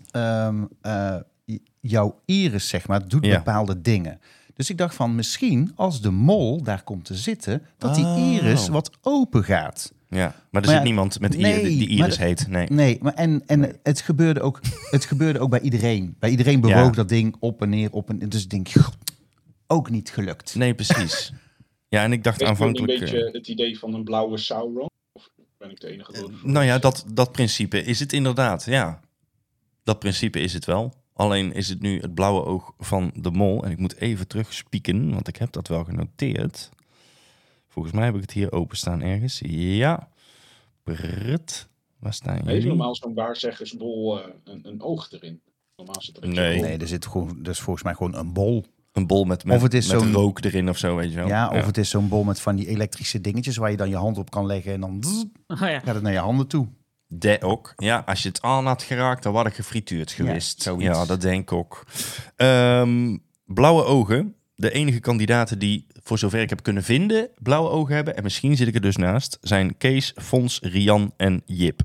jouw iris, zeg maar, doet Ja. bepaalde dingen. Dus ik dacht van, misschien als de mol daar komt te zitten, dat die Oh. iris wat open gaat. Ja, maar er Maar zit ja, niemand met nee, die iris maar- heet. Nee. Nee, maar en het gebeurde ook bij iedereen. Bij iedereen bewoog Ja. dat ding op en neer, op en neer. Dus ik denk, goh, ook niet gelukt. Nee, precies. Ja, en ik dacht Is het een aanvankelijk... beetje het idee van een blauwe Sauron? Of ben ik de enige? Nou ja, dat principe is het inderdaad, ja. Dat principe is het wel. Alleen is het nu het blauwe oog van de mol. En ik moet even terugspieken, want ik heb dat wel genoteerd. Volgens mij heb ik het hier openstaan ergens. Ja. Brut. Waar staan Heeft jullie? normaal zo'n waarzeggersbol een oog erin? Normaal zit er een Nee. Nee, er zit gewoon, dus volgens mij gewoon een bol. Een bol met Of het is zo'n- rook erin of zo, weet je wel. Ja, of het is zo'n bol met van die elektrische dingetjes waar je dan je hand op kan leggen en dan Oh ja. gaat het naar je handen toe. Dat ook. Ja, als je het aan had geraakt, dan was ik gefrituurd geweest. zoiets. Ja, dat denk ik ook. Blauwe ogen. De enige kandidaten die, voor zover ik heb kunnen vinden, blauwe ogen hebben, en misschien zit ik er dus naast, zijn Kees, Fons, Rian en Jip.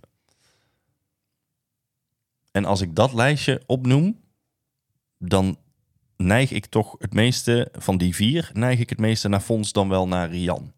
En als ik dat lijstje opnoem, dan neig ik toch het meeste van die 4, neig ik het meeste naar Fons dan wel naar Rian.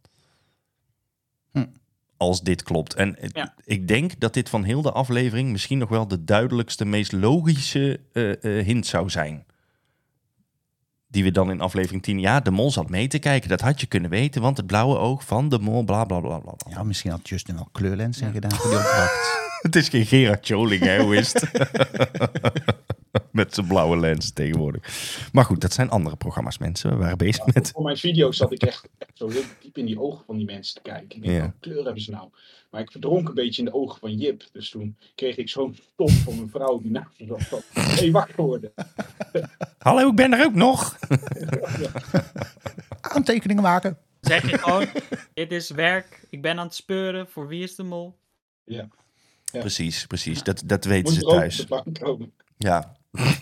Als dit klopt. En Ja. ik denk dat dit van heel de aflevering misschien nog wel de duidelijkste, meest logische hint zou zijn. Die we dan in aflevering 10... Ja, de mol zat mee te kijken. Dat had je kunnen weten, want het blauwe oog van de mol, bla bla bla bla. bla. Ja, misschien had Justin wel kleurlenzen gedaan voor die opdracht. Het is geen Gerard Joling, hè, hoe is het? Met zijn blauwe lens tegenwoordig. Maar goed, dat zijn andere programma's, mensen. We waren bezig met... Voor mijn video's zat ik echt zo heel diep in die ogen van die mensen te kijken. Ik denk, Ja. welke kleur hebben ze nou? Maar ik verdronk een beetje in de ogen van Jip. Dus toen kreeg ik zo'n stop van mijn vrouw die naast me zat. Van, hey, wakker worden. Hallo, ik ben er ook nog. Aantekeningen maken. Zeg je gewoon, dit is werk, ik ben aan het speuren, voor wie is de mol? Ja. Precies. Dat weten Moet ze er ook op thuis. de plank komen. Ja.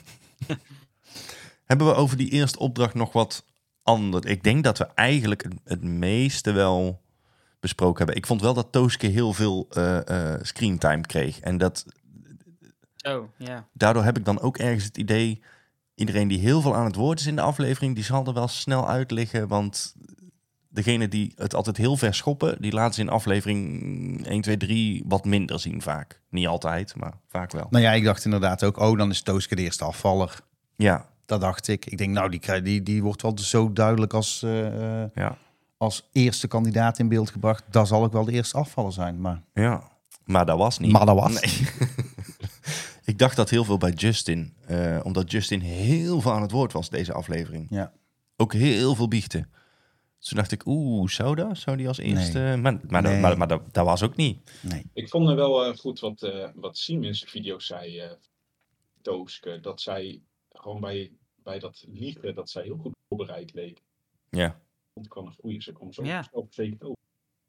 Hebben we over die eerste opdracht nog wat anders? Ik denk dat we eigenlijk het meeste wel besproken hebben. Ik vond wel dat Tooske heel veel screentime kreeg. En Oh, ja. daardoor heb ik dan ook ergens het idee... Iedereen die heel veel aan het woord is in de aflevering... die zal er wel snel uit liggen. Want degene die het altijd heel ver schoppen... die laten ze in aflevering 1, 2, 3 wat minder zien vaak. Niet altijd, maar vaak wel. Nou ja, ik dacht inderdaad ook, oh, dan is Tooske de eerste afvaller. Ja, Dat dacht ik. Ik denk, nou, die wordt wel zo duidelijk ja. als eerste kandidaat in beeld gebracht. Dan zal ik wel de eerste afvaller zijn. Maar Maar dat was niet. Maar dat was. Nee. Ik dacht dat heel veel bij Justin. Omdat Justin heel veel aan het woord was deze aflevering. ja. Ook heel veel biechten. Dus toen dacht ik, zou dat? Zou die als eerste? Nee. Maar dat was ook niet. Nee. Ik vond wel goed wat Siem in zijn video zei, Tooske. Dat zij gewoon bij dat liegen, dat zij heel goed voorbereid leek. Ja. Want ik kwam een goeie, ze kwam zo Ja. zelfverzekerd over.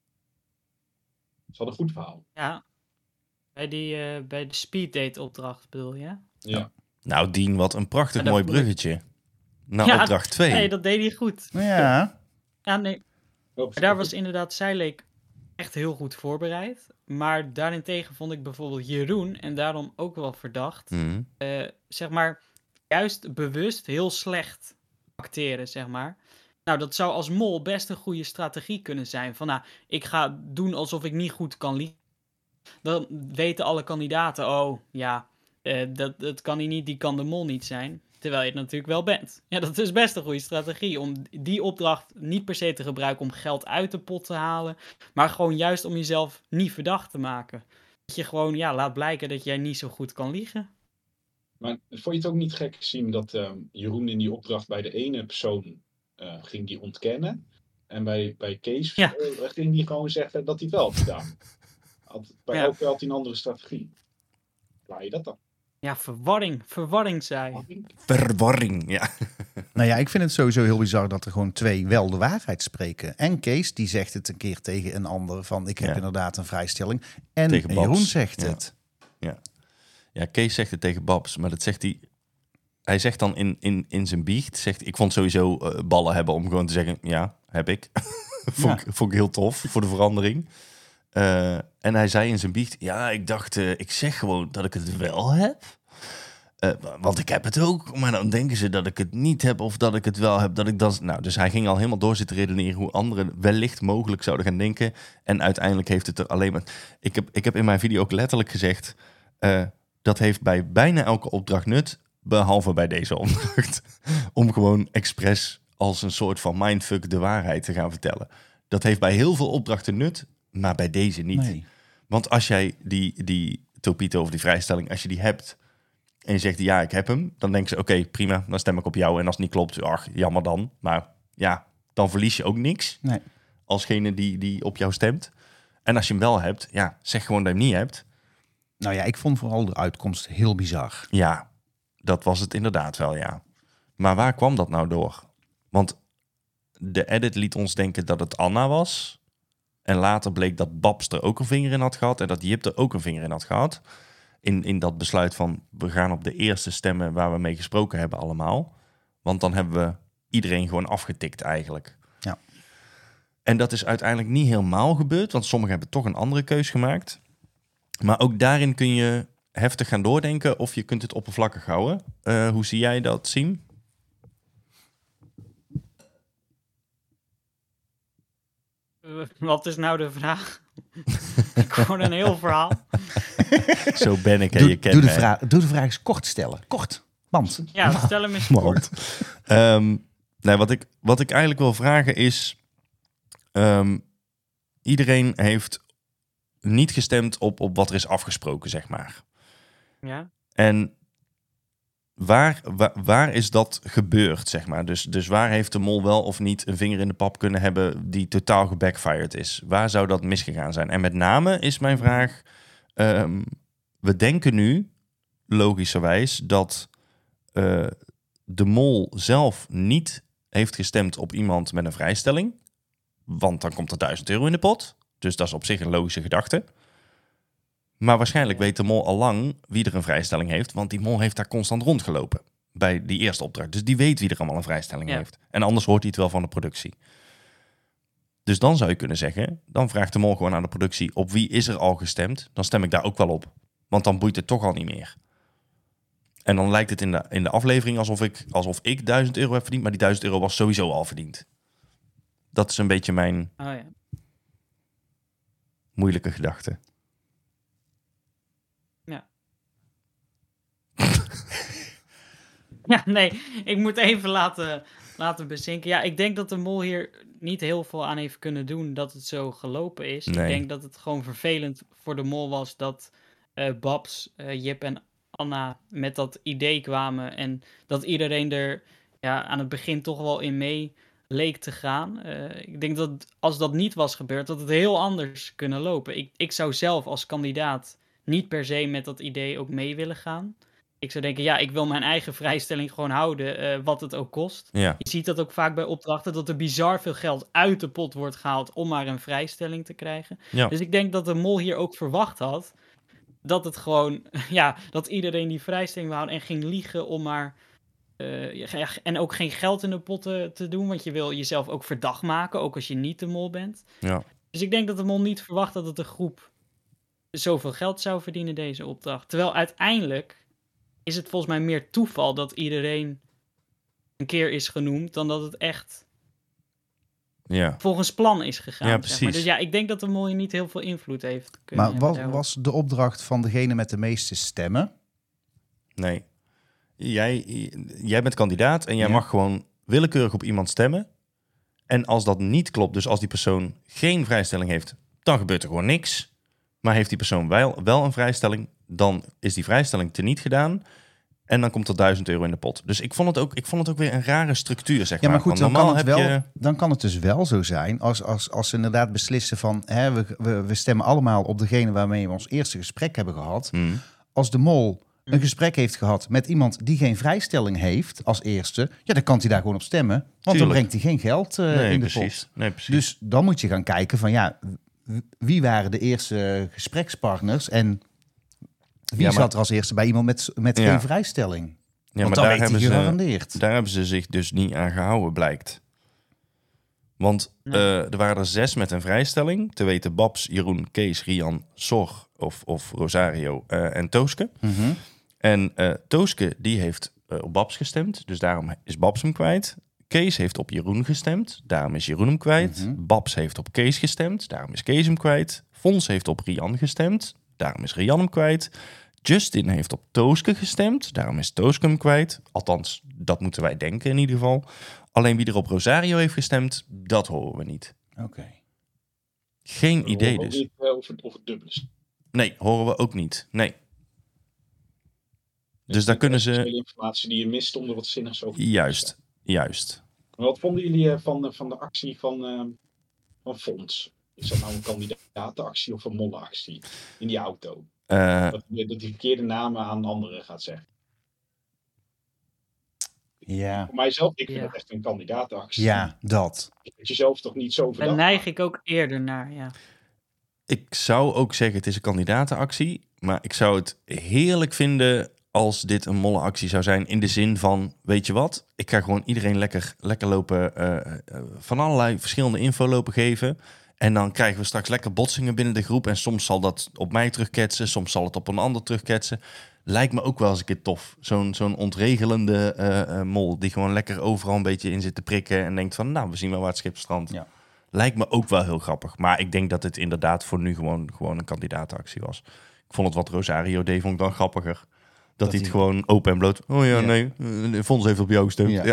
Ze had een goed verhaal. Ja. Bij de speeddate opdracht bedoel je? Ja. Nou, Dien, wat een prachtig Ja, dat mooi vond ik- bruggetje. Naar Ja, opdracht 2. Nee, dat deed hij goed. Ja. Ja, nee. Maar daar was inderdaad, zij leek echt heel goed voorbereid. Maar daarentegen vond ik bijvoorbeeld Jeroen, en daarom ook wel verdacht, Mhm. zeg maar, juist bewust heel slecht acteren, zeg maar. Nou, dat zou als mol best een goede strategie kunnen zijn. Van, nou, ik ga doen alsof ik niet goed kan liegen. Dan weten alle kandidaten, oh, ja, Dat kan hij niet, die kan de mol niet zijn. Terwijl je het natuurlijk wel bent. Ja, dat is best een goede strategie. Om die opdracht niet per se te gebruiken om geld uit de pot te halen. Maar gewoon juist om jezelf niet verdacht te maken. Dat je gewoon laat blijken dat jij niet zo goed kan liegen. Maar vond je het ook niet gek zien dat Jeroen in die opdracht bij de ene persoon ging die ontkennen. En bij Kees ging die gewoon zeggen dat hij het wel had gedaan. Bij elke had hij een andere strategie. Waar je dat dan? Ja, verwarring zei je. Verwarring, ja. Nou ja, ik vind het sowieso heel bizar dat er gewoon 2 wel de waarheid spreken. En Kees, die zegt het een keer tegen een ander van ik heb inderdaad een vrijstelling. En Tegen Babs. Jeroen zegt het. Ja, Kees zegt het tegen Babs, maar dat zegt hij... Hij zegt dan in zijn biecht, ik vond sowieso ballen hebben om gewoon te zeggen, ja, heb ik. vond ik heel tof voor de verandering. En hij zei in zijn biecht, ja, ik dacht, ik zeg gewoon dat ik het wel heb. Want ik heb het ook, maar dan denken ze dat ik het niet heb of dat ik het wel heb. Dat ik dan... Nou, dus hij ging al helemaal door zitten redeneren hoe anderen wellicht mogelijk zouden gaan denken. En uiteindelijk heeft het er alleen maar... Ik heb in mijn video ook letterlijk gezegd, dat heeft bij bijna elke opdracht nut, behalve bij deze opdracht. Om gewoon expres als een soort van mindfuck de waarheid te gaan vertellen. Dat heeft bij heel veel opdrachten nut, maar bij deze niet. Nee. Want als jij die Topito of die vrijstelling, als je die hebt en je zegt ja, ik heb hem, dan denken ze oké, prima, dan stem ik op jou. En als het niet klopt, ach, jammer dan. Maar ja, dan verlies je ook niks alsgene die op jou stemt. En als je hem wel hebt, ja, zeg gewoon dat je hem niet hebt. Nou ja, ik vond vooral de uitkomst heel bizar. Ja, dat was het inderdaad wel, ja. Maar waar kwam dat nou door? Want de edit liet ons denken dat het Anna was. En later bleek dat Babs er ook een vinger in had gehad. En dat Jip er ook een vinger in had gehad. In dat besluit van, we gaan op de eerste stemmen waar we mee gesproken hebben allemaal. Want dan hebben we iedereen gewoon afgetikt eigenlijk. Ja. En dat is uiteindelijk niet helemaal gebeurd. Want sommigen hebben toch een andere keus gemaakt. Maar ook daarin kun je heftig gaan doordenken of je kunt het oppervlakkig houden. Hoe zie jij dat, Siem? Wat is nou de vraag? Ik hoor een heel verhaal. Zo ben ik, hè? Doe Je kent mij. de vraag eens kort stellen. Kort. Want. Ja, stel hem eens kort. Nee, wat ik eigenlijk wil vragen is... iedereen heeft niet gestemd op wat er is afgesproken, zeg maar. Ja. En waar is dat gebeurd, zeg maar? Dus waar heeft de mol wel of niet een vinger in de pap kunnen hebben die totaal gebackfired is? Waar zou dat misgegaan zijn? En met name is mijn vraag... we denken nu, logischerwijs, dat de mol zelf niet heeft gestemd op iemand met een vrijstelling. Want dan komt er €1000 in de pot. Dus dat is op zich een logische gedachte. Maar waarschijnlijk weet de mol al lang wie er een vrijstelling heeft. Want die mol heeft daar constant rondgelopen bij die eerste opdracht. Dus die weet wie er allemaal een vrijstelling heeft. En anders hoort hij het wel van de productie. Dus dan zou je kunnen zeggen, dan vraagt de mol gewoon aan de productie, op wie is er al gestemd? Dan stem ik daar ook wel op. Want dan boeit het toch al niet meer. En dan lijkt het in de aflevering alsof ik €1000 heb verdiend, maar die €1000 was sowieso al verdiend. Dat is een beetje mijn moeilijke gedachte. Ja. Ja, nee, ik moet even laten bezinken. Ja, ik denk dat de mol hier niet heel veel aan heeft kunnen doen dat het zo gelopen is. Nee. Ik denk dat het gewoon vervelend voor de mol was dat Babs, Jip en Anna met dat idee kwamen. En dat iedereen er aan het begin toch wel in mee leek te gaan. Ik denk dat als dat niet was gebeurd, dat het heel anders kunnen lopen. Ik zou zelf als kandidaat niet per se met dat idee ook mee willen gaan. Ik zou denken, ik wil mijn eigen vrijstelling gewoon houden, wat het ook kost. Ja. Je ziet dat ook vaak bij opdrachten, dat er bizar veel geld uit de pot wordt gehaald om maar een vrijstelling te krijgen. Ja. Dus ik denk dat de mol hier ook verwacht had dat het gewoon, dat iedereen die vrijstelling wou en ging liegen om maar... en ook geen geld in de pot te doen, want je wil jezelf ook verdacht maken, ook als je niet de mol bent. Ja. Dus ik denk dat de mol niet verwacht dat de groep zoveel geld zou verdienen, deze opdracht. Terwijl uiteindelijk is het volgens mij meer toeval dat iedereen een keer is genoemd, dan dat het echt volgens plan is gegaan. Ja, precies. Zeg maar. Dus ik denk dat de mol hier niet heel veel invloed heeft kunnen Maar hebben. was de opdracht van degene met de meeste stemmen, Nee. Jij bent kandidaat en jij Ja. mag gewoon willekeurig op iemand stemmen. En als dat niet klopt, dus als die persoon geen vrijstelling heeft, dan gebeurt er gewoon niks. Maar heeft die persoon wel een vrijstelling, dan is die vrijstelling teniet gedaan. En dan komt er €1000 in de pot. Dus ik vond het ook weer een rare structuur, zeg Ja, maar maar. goed, Want dan kan het dus wel zo zijn als ze inderdaad beslissen van we stemmen allemaal op degene waarmee we ons eerste gesprek hebben gehad. Als de mol een gesprek heeft gehad met iemand die geen vrijstelling heeft als eerste, ja, dan kan hij daar gewoon op stemmen. Want dan Tuurlijk. brengt hij geen geld in de pot. Nee, precies. Dus dan moet je gaan kijken van ja, wie waren de eerste gesprekspartners en wie Ja, maar- zat er als eerste bij iemand met Ja. geen vrijstelling? Ja, Want maar dan daar weet hij hebben, ze, gegarandeerd. daar hebben ze zich dus niet aan gehouden, blijkt. Want er waren er 6 met een vrijstelling. Te weten Babs, Jeroen, Kees, Rian, Sor of Rosario en Tooske. Mhm. En Tooske die heeft op Babs gestemd. Dus daarom is Babs hem kwijt. Kees heeft op Jeroen gestemd. Daarom is Jeroen hem kwijt. Mhm. Babs heeft op Kees gestemd. Daarom is Kees hem kwijt. Fons heeft op Rian gestemd. Daarom is Rian hem kwijt. Justin heeft op Tooske gestemd. Daarom is Tooske hem kwijt. Althans, dat moeten wij denken in ieder geval. Alleen wie er op Rosario heeft gestemd, dat horen we niet. Oké. Geen idee Ook dus. niet, of het dubbele. Nee, horen we ook niet. Nee. Dus daar kunnen ze... Veel informatie die je mist om er wat zinnigs over te Juist, juist. Maar wat vonden jullie van de actie van Fons? Is dat nou een kandidatenactie of een mollenactie in die auto? Dat die verkeerde namen aan anderen gaat zeggen. Ja. Voor mijzelf, ik vind Ja. het echt een kandidatenactie. Ja, dat. Je kunt jezelf toch niet zo Daar verdacht neig maken? ik ook eerder naar, ja. Ik zou ook zeggen, het is een kandidatenactie. Maar ik zou het heerlijk vinden als dit een mollenactie zou zijn. In de zin van, weet je wat? Ik ga gewoon iedereen lekker lopen van allerlei verschillende info lopen geven. En dan krijgen we straks lekker botsingen binnen de groep. En soms zal dat op mij terugketsen. Soms zal het op een ander terugketsen. Lijkt me ook wel eens een keer tof. Zo'n ontregelende mol die gewoon lekker overal een beetje in zit te prikken. En denkt van, nou, we zien wel waar het schip strandt. Ja. Lijkt me ook wel heel grappig. Maar ik denk dat het inderdaad voor nu gewoon een kandidatenactie was. Ik vond het wat Rosario deed, vond ik dan grappiger. Dat hij het hij- gewoon open en bloot... Oh ja, Ja. nee, Fons heeft op jou gestemd. Ja. Ja.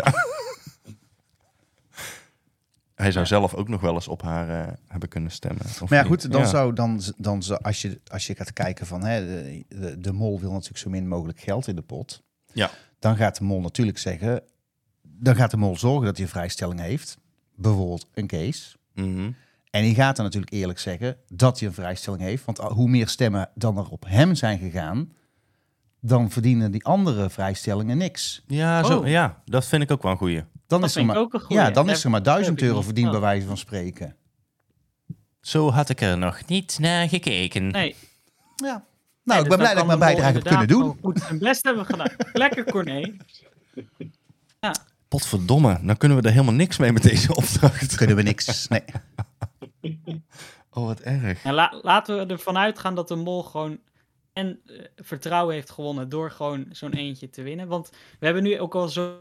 Hij zou zelf ook nog wel eens op haar hebben kunnen stemmen. Of Maar ja, niet? goed, dan zou als je gaat kijken van de mol wil natuurlijk zo min mogelijk geld in de pot. Ja. Dan gaat de mol natuurlijk zeggen, dan gaat de mol zorgen dat hij een vrijstelling heeft. Bijvoorbeeld een Kees. Mhm. En die gaat dan natuurlijk eerlijk zeggen dat hij een vrijstelling heeft. Want hoe meer stemmen dan er op hem zijn gegaan, dan verdienen die andere vrijstellingen niks. Ja, ja, dat vind ik ook wel een goeie. Dan Dat is er vind ik maar, ook een goeie. ja, dan Daar- is er maar daar heb €1000 ik verdiend niet- bij wijze van spreken. Zo had ik er nog niet naar gekeken. Nee. Ja. Nou, Nee, ik dus ben blij dan dat ik kan mijn de mol bijdrage heb kunnen inderdaad doen. gewoon goed zijn best hebben gedaan. Lekker, Corné. Potverdomme, nou kunnen we er helemaal niks mee met deze opdracht. Kunnen we niks. Nee. Oh, wat erg. En laten we ervan uitgaan dat de mol gewoon vertrouwen heeft gewonnen door gewoon zo'n eentje te winnen. Want we hebben nu ook al zo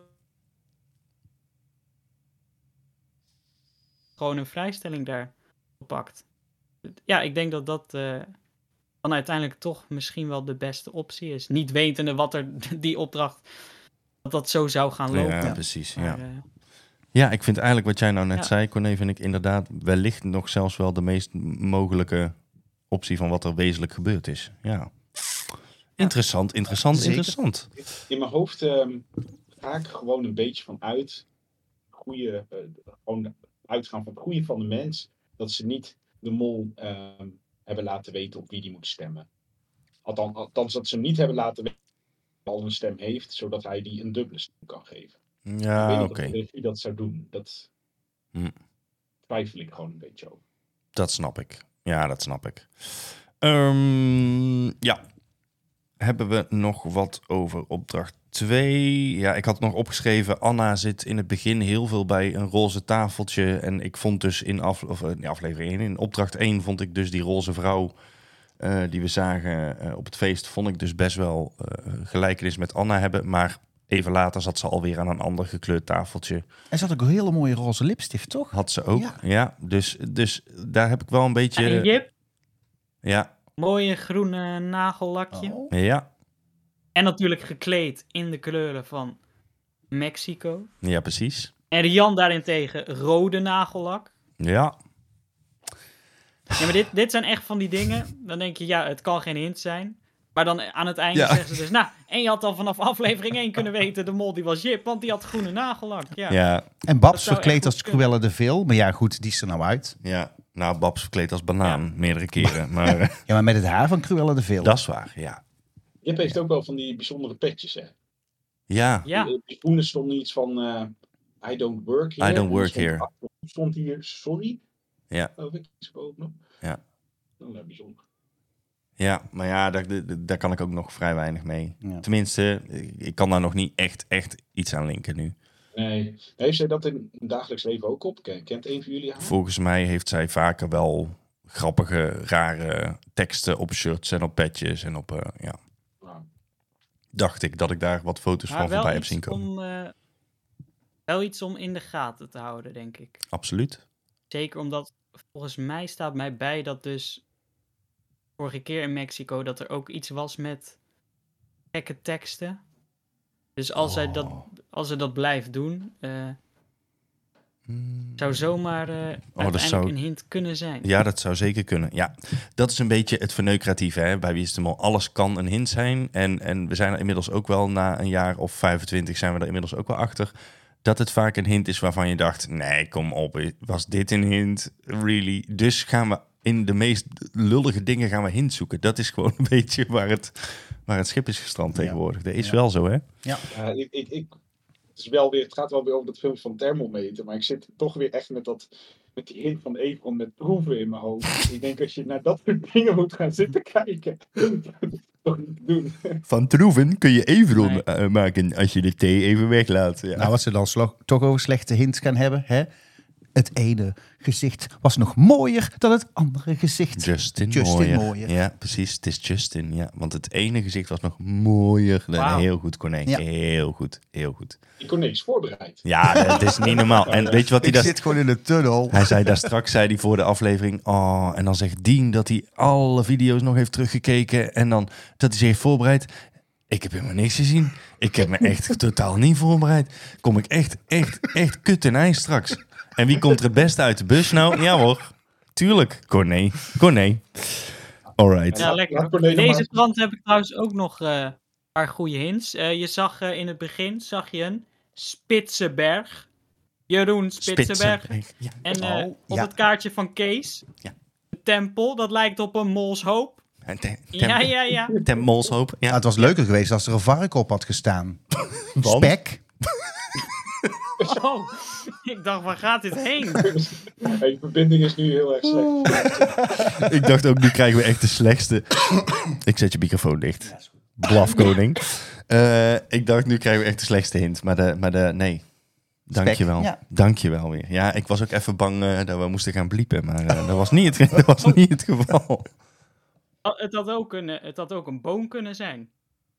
gewoon een vrijstelling daar gepakt. Ja, ik denk dat dat dan uiteindelijk toch misschien wel de beste optie is. Niet wetende wat er die opdracht, dat zo zou gaan lopen. Ja, precies. Ja. Maar, Ja, ik vind eigenlijk wat jij nou net Ja. zei, Corné, vind ik inderdaad wellicht nog zelfs wel de meest mogelijke optie van wat er wezenlijk gebeurd is. Ja. Interessant. Zeker. Interessant. In mijn hoofd ga ik gewoon een beetje van uit. Gewoon uitgaan van het goede van de mens. Dat ze niet de mol hebben laten weten op wie die moet stemmen. Althans dat ze hem niet hebben laten weten dat hij al een stem heeft, zodat hij die een dubbele stem kan geven. Ik Ja, weet oké. niet of de regie dat zou doen. Dat twijfel ik gewoon een beetje over. Dat snap ik. Ja, dat snap ik. Ja. Hebben we nog wat over opdracht 2? Ja, ik had nog opgeschreven, Anna zit in het begin heel veel bij een roze tafeltje. En ik vond dus in aflevering 1, in opdracht 1, vond ik dus die roze vrouw die we zagen op het feest, vond ik dus best wel gelijkenis met Anna hebben. Maar even later zat ze alweer aan een ander gekleurd tafeltje. En ze had ook een hele mooie roze lipstift, toch? Had ze ook. Ja. Ja, dus daar heb ik wel een beetje... en Jip, Ja, mooie groene nagellakje. Oh. ja. En natuurlijk gekleed in de kleuren van Mexico. Ja, precies. En Rian daarentegen rode nagellak. Ja. Ja, maar dit zijn echt van die dingen. Dan denk je, ja, het kan geen hint zijn. Maar dan aan het einde Ja. zeggen ze dus... Nou, en je had al vanaf aflevering 1 kunnen weten... de mol die was Jip, want die had groene nagellak. Ja. Ja. En Babs zou verkleed echt als goed kunnen. Cruella de Vil. Maar ja, goed, die is er nou uit. Ja. Nou, Babs verkleed als banaan. Meerdere keren. Maar Ja, maar met het haar van Cruella de Vil. dat is waar, ja. Jip heeft ook wel van die bijzondere petjes, hè. Ja. Ja, Op die schoenen stond iets van... I don't work here. I don't work En er here. stond hier, sorry. Ja. Geloof ik. Is ook nog. Ja. Nou, bijzonder. Ja, maar ja, daar kan ik ook nog vrij weinig mee. Ja. Tenminste, ik kan daar nog niet echt iets aan linken nu. Nee. Heeft zij dat in het dagelijks leven ook op? Kent een van jullie haar? Volgens mij heeft zij vaker wel grappige, rare teksten op shirts en op petjes en op, ja. Nou, Dacht ik dat ik daar wat foto's maar van voorbij heb iets zien komen. wel iets om in de gaten te houden, denk ik. Absoluut. Zeker omdat, volgens mij staat mij bij dat dus... vorige keer in Mexico, dat er ook iets was met gekke teksten. Dus als ze dat blijft doen... zou zomaar uiteindelijk zou- een hint kunnen zijn. Ja, dat zou zeker kunnen. Ja, dat is een beetje het verneukeratieve. Hè? Bij Wie is de Mol? Alles kan een hint zijn. En we zijn er inmiddels ook wel, na een jaar of 25 zijn we er inmiddels ook wel achter... dat het vaak een hint is waarvan je dacht... nee, kom op, was dit een hint? Really? Dus gaan we in de meest lullige dingen gaan we hint zoeken. Dat is gewoon een beetje waar het schip is gestrand tegenwoordig. Dat is Ja. wel zo, hè? Het gaat wel weer over dat filmpje van Thermometer, maar ik zit toch weer echt met die hint van Evron met proeven in mijn hoofd. Ik denk als je naar dat soort dingen moet gaan zitten kijken, dat is toch niet te doen. Van troeven kun je even Nee. maken als je de thee even weglaat. Ja. Nou, wat ze dan toch over slechte hints gaan hebben, hè? Het ene gezicht was nog mooier dan het andere gezicht. Justin Mooier. mooier. Ja, precies. Het is Justin. Ja, want het ene gezicht was nog mooier. Wauw. Heel goed, Corné. Ja. Heel goed. Heel goed. Ik kon niks voorbereid. Ja, dat is niet normaal. En weet je wat hij Ik daar... zit gewoon in de tunnel. Hij zei daar straks, zei hij voor de aflevering... Oh, en dan zegt Dien dat hij alle video's nog heeft teruggekeken. En dan dat hij zich heeft voorbereid. Ik heb helemaal niks gezien. Ik heb me echt totaal niet voorbereid. Kom ik echt kut en ijs straks. En wie komt er het beste uit de bus? Nou, ja hoor. Tuurlijk. Corné. Alright. Ja, lekker. Laat Corné In nog deze maar- krant heb ik trouwens ook nog een paar goede hints. Je zag in het begin een Spitsenberg. Jeroen Spitsenberg. Ja. En op ja. het kaartje van Kees, Ja. een tempel, dat lijkt op een molshoop. Ja. Tem Molshoop. Ja. Nou, het was leuker geweest als er een varken op had gestaan. Want? Spek. Oh, ik dacht, waar gaat dit heen? Hey, de verbinding is nu heel erg slecht. Ik dacht ook, nu krijgen we echt de slechtste... Ik zet je microfoon dicht. Blafkoning. Ik dacht, nu krijgen we echt de slechtste hint. Maar nee. Dankjewel. Ja. Dankjewel weer. Ja, ik was ook even bang dat we moesten gaan bliepen. Maar dat was niet het geval. Het had ook een boom kunnen zijn.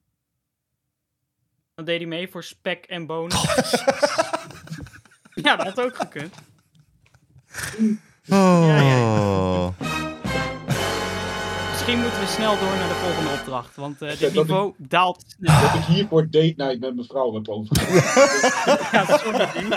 Dan deed hij mee voor spek en bonen. Ja, dat had ook gekund. Oh. Misschien moeten we snel door naar de volgende opdracht. Want dit dat niveau daalt snel. Dat ik hier voor date night met mijn vrouw heb overgegaan. Ja, sorry.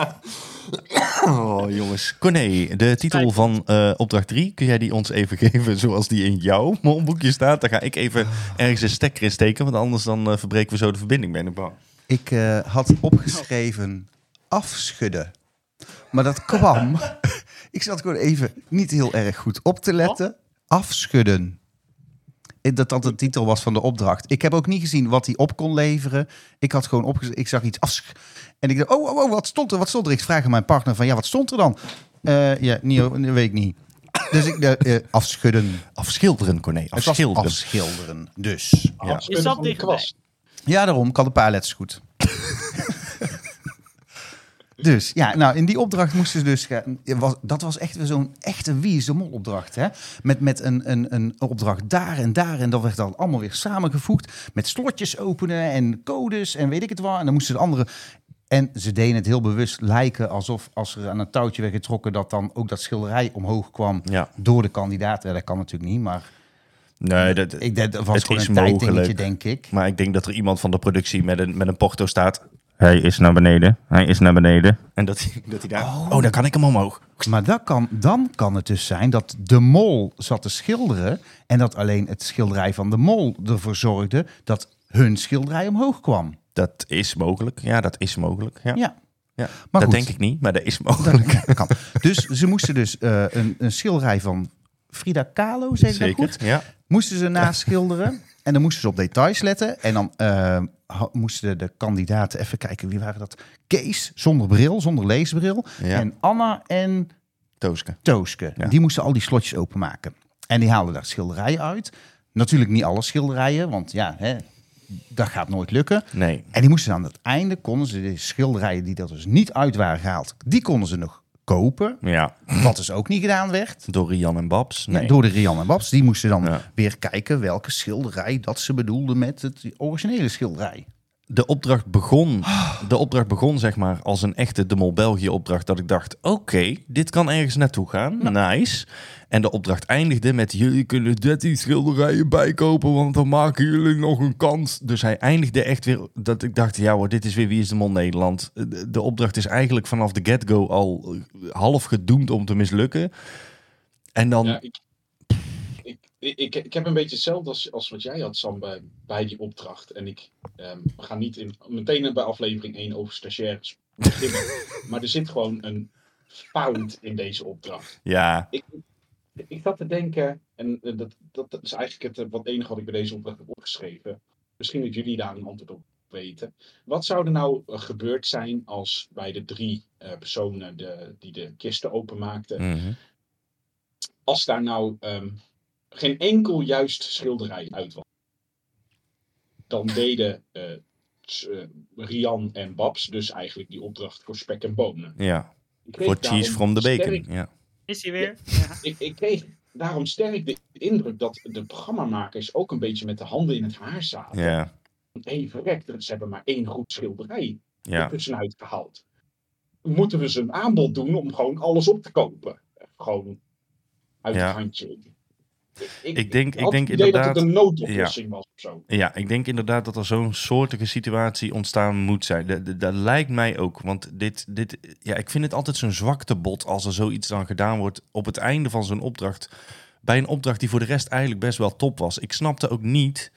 Oh, jongens. Corné, de titel van opdracht 3, kun jij die ons even geven zoals die in jouw molboekje staat? Dan ga ik even ergens een stekker in steken, want anders dan verbreken we zo de verbinding, ben ik bang. Ik had opgeschreven afschudden. Maar dat kwam... Ik zat gewoon even niet heel erg goed op te letten. Afschudden. Dat de titel was van de opdracht. Ik heb ook niet gezien wat hij op kon leveren. Ik had gewoon opgeschreven... Ik zag iets en ik dacht, oh, wat stond er? Wat stond er? Ik vraag aan mijn partner van, ja, wat stond er dan? Ja, dat weet ik niet. Dus ik afschudden. Afschilderen, Corné. Het was Afschilderen. afschilderen. Dus. Ja. Afschudden zat van de dichtbij. kwast. Ja, daarom. Ik had een paar letters goed. Dus ja, nou in die opdracht moesten ze dus gaan. Dat was echt weer zo'n echte Wie is de Mol opdracht. Hè? Met een opdracht daar en daar. En dat werd dan allemaal weer samengevoegd. Met slotjes openen en codes en weet ik het wel. En dan moesten de anderen... En ze deden het heel bewust lijken alsof als er aan een touwtje werd getrokken... dat dan ook dat schilderij omhoog kwam Ja. door de kandidaat. Ja, dat kan natuurlijk niet, maar... Nee, Dat was het gewoon is een tijddingetje, mogelijk. denk ik. Maar ik denk dat er iemand van de productie met een porto staat. Hij is naar beneden. Hij is naar beneden. En dat hij daar... Oh, dan kan ik hem omhoog. Maar dan kan het dus zijn dat de mol zat te schilderen en dat alleen het schilderij van de mol ervoor zorgde dat hun schilderij omhoog kwam. Dat is mogelijk. Ja, dat is mogelijk. Ja. Ja. Ja. Maar Dat goed. denk ik niet, maar dat is mogelijk. Dat kan. Dus ze moesten dus een schilderij van Frida Kahlo, zeg ik dat Zeker. goed? Ja. Moesten ze naschilderen. En dan moesten ze op details letten. En dan moesten de kandidaten even kijken, wie waren dat? Kees, zonder bril, zonder leesbril. Ja. En Anna en Tooske. Tooske. Ja. Die moesten al die slotjes openmaken. En die haalden daar schilderijen uit. Natuurlijk niet alle schilderijen, want ja, dat gaat nooit lukken. Nee. En die moesten aan het einde, konden ze de schilderijen die er dus niet uit waren gehaald, die konden ze nog kopen. Ja. Wat dus ook niet gedaan werd. Door Rian en Babs. Nee. Door de Rian en Babs. Die moesten dan Ja. weer kijken welke schilderij dat ze bedoelden met het originele schilderij. De opdracht begon zeg maar als een echte De Mol België opdracht. Dat ik dacht, oké, dit kan ergens naartoe gaan. Nice. En de opdracht eindigde met, jullie kunnen 13 schilderijen bijkopen, want dan maken jullie nog een kans. Dus hij eindigde echt weer dat ik dacht, ja hoor, dit is weer Wie is de Mol Nederland. De opdracht is eigenlijk vanaf de get-go al half gedoemd om te mislukken. En dan... Ja, ik heb een beetje hetzelfde als wat jij had, Sam, bij die opdracht. En we gaan niet meteen bij aflevering 1 over stagiaires beginnen. Maar er zit gewoon een fout in deze opdracht. Ja, Ik zat te denken, en dat is eigenlijk het enige wat ik bij deze opdracht heb opgeschreven. Misschien dat jullie daar een antwoord op weten. Wat zou er nou gebeurd zijn als bij de 3 personen die de kisten openmaakten, mhm. als daar nou geen enkel juist schilderij uit was? Dan deden Rian en Babs dus eigenlijk die opdracht voor spek en bonen. Ja. Ik kreeg For cheese daarom from the bacon. sterk- Ja. Is hij weer? Ja. Ik kreeg daarom sterk de indruk dat de programmamakers ook een beetje met de handen in het haar zaten. Ja. Hé, verrek, ze hebben maar 1 goed schilderij Ja. tussenuit gehaald. Moeten we ze een aanbod doen om gewoon alles op te kopen? Gewoon uit Ja. het handje. Ik denk had het idee inderdaad- dat het een noodoplossing was of zo. Ja, ik denk inderdaad dat er zo'n soortige situatie ontstaan moet zijn. Dat lijkt mij ook. Want ik vind het altijd zo'n zwaktebod als er zoiets dan gedaan wordt op het einde van zo'n opdracht. Bij een opdracht die voor de rest eigenlijk best wel top was. Ik snapte ook niet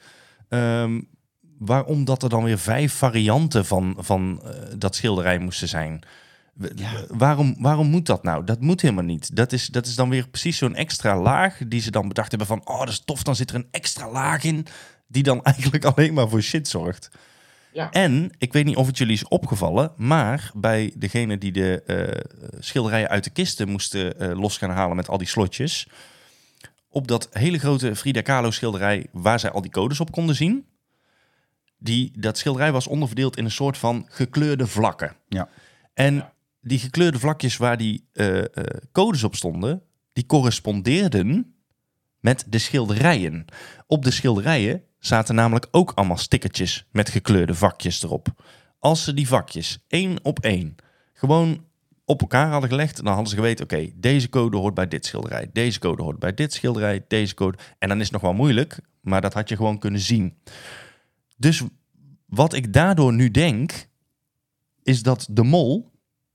waarom dat er dan weer 5 varianten van dat schilderij moesten zijn. Ja. Waarom moet dat nou? Dat moet helemaal niet. Dat is dan weer precies zo'n extra laag die ze dan bedacht hebben van, oh, dat is tof, dan zit er een extra laag in die dan eigenlijk alleen maar voor shit zorgt. Ja. En ik weet niet of het jullie is opgevallen, maar bij degene die de schilderijen uit de kisten moesten los gaan halen met al die slotjes, op dat hele grote Frida Kahlo schilderij waar zij al die codes op konden zien, dat schilderij was onderverdeeld in een soort van gekleurde vlakken. Ja. En die gekleurde vlakjes waar die codes op stonden, die correspondeerden met de schilderijen. Op de schilderijen zaten namelijk ook allemaal stickertjes met gekleurde vakjes erop. Als ze die vakjes 1 op 1 gewoon op elkaar hadden gelegd, dan hadden ze geweten, oké, deze code hoort bij dit schilderij, deze code hoort bij dit schilderij, deze code. En dan is het nog wel moeilijk, maar dat had je gewoon kunnen zien. Dus wat ik daardoor nu denk, is dat de mol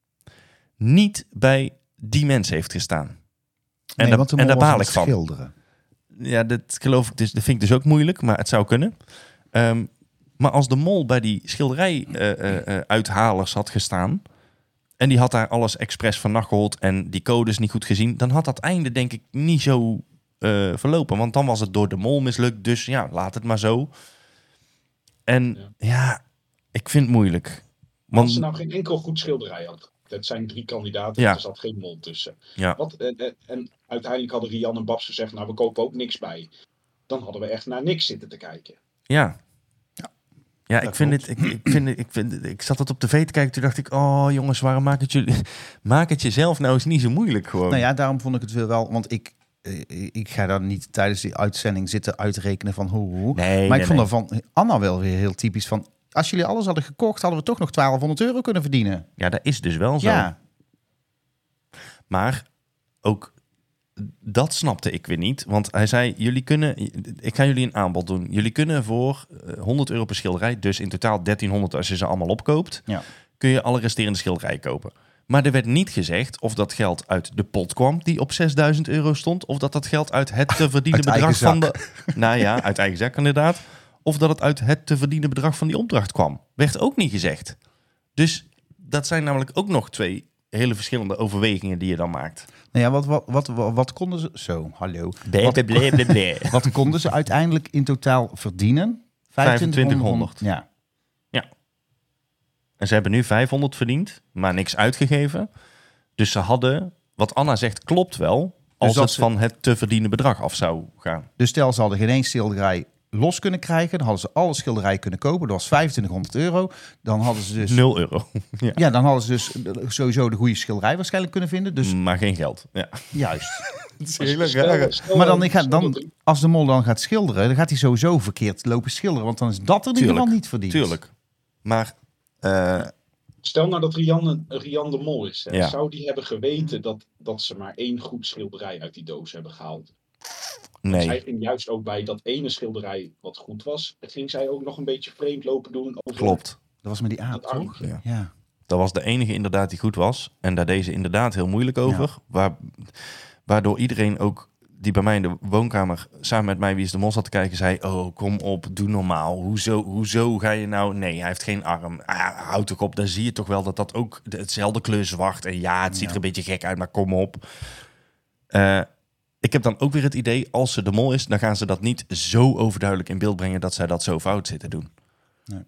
niet bij die mensen heeft gestaan. En, Nee, want de en mol daar was baal aan ik het van. schilderen. Ja, dat geloof ik dus. Dat vind ik dus ook moeilijk, maar het zou kunnen. Maar als de mol bij die schilderij uithalers had gestaan en die had daar alles expres van nagehold en die codes niet goed gezien, dan had dat einde denk ik niet zo verlopen. Want dan was het door de mol mislukt, dus ja, laat het maar zo. En ja, ik vind het moeilijk. Want Als ze nou geen enkel goed schilderij had. Het zijn 3 kandidaten, Ja. er zat geen mol tussen. ja, En uiteindelijk hadden Rian en Babs gezegd, nou we kopen ook niks bij. Dan hadden we echt naar niks zitten te kijken. ja. Ja, Dat ik vind het. Ik zat het op tv te kijken. Toen dacht ik, oh jongens, waarom maak het jezelf nou eens niet zo moeilijk gewoon? Nou ja, daarom vond ik het wel, want ik ga daar niet tijdens die uitzending zitten uitrekenen van hoe. Nee, Maar ik vond er van Anna wel weer heel typisch van, als jullie alles hadden gekocht, hadden we toch nog €1200 kunnen verdienen. Ja, dat is dus wel zo. Ja, Maar ook dat snapte ik weer niet. Want hij zei, ik ga jullie een aanbod doen. Jullie kunnen voor €100 per schilderij, dus in totaal 1300 als je ze allemaal opkoopt, kun je alle resterende schilderijen kopen. Maar er werd niet gezegd of dat geld uit de pot kwam die op €6.000 stond, of dat geld uit het te verdienen bedrag van de... Nou ja, uit eigen zak inderdaad. Of dat het uit het te verdienen bedrag van die opdracht kwam. Werd ook niet gezegd. Dus dat zijn namelijk ook nog 2 hele verschillende overwegingen die je dan maakt. Nou ja, wat konden ze... Zo, hallo. Wat konden ze uiteindelijk in totaal verdienen? 2500. Ja. En ze hebben nu 500 verdiend, maar niks uitgegeven. Dus ze hadden, wat Anna zegt, klopt wel, als het van het te verdienen bedrag af zou gaan. Dus stel, ze hadden geen één schilderij los kunnen krijgen, dan hadden ze alle schilderijen kunnen kopen. Dat was €2500. Dan hadden ze dus... €0. Ja, dan hadden ze dus sowieso de goede schilderij waarschijnlijk kunnen vinden. Dus... Maar geen geld. Ja. Juist. Het is hele rare. Maar dan, als de mol dan gaat schilderen, dan gaat hij sowieso verkeerd lopen schilderen. Want dan is dat er in ieder geval niet verdiend. Tuurlijk. Maar... Stel nou dat Rian de Mol is. Hè? Ja. Zou die hebben geweten dat ze maar 1 goed schilderij uit die doos hebben gehaald? Nee. Zij ging juist ook bij dat ene schilderij wat goed was. Ging zij ook nog een beetje vreemd lopen doen. Over Klopt. Dat was met die aap, dat toch? armpje. Ja. Dat was de enige inderdaad die goed was. En daar deed ze inderdaad heel moeilijk over. Waardoor iedereen ook die bij mij in de woonkamer samen met mij Wie is de Mol zat te kijken, zei, oh, kom op, doe normaal. Hoezo ga je nou... Nee, hij heeft geen arm. Houd toch op, dan zie je toch wel dat dat ook hetzelfde kleur zwart. En ja, het ziet er een beetje gek uit, maar kom op. Ik heb dan ook weer het idee, als ze de Mol is, dan gaan ze dat niet zo overduidelijk in beeld brengen dat zij dat zo fout zitten doen. Nee.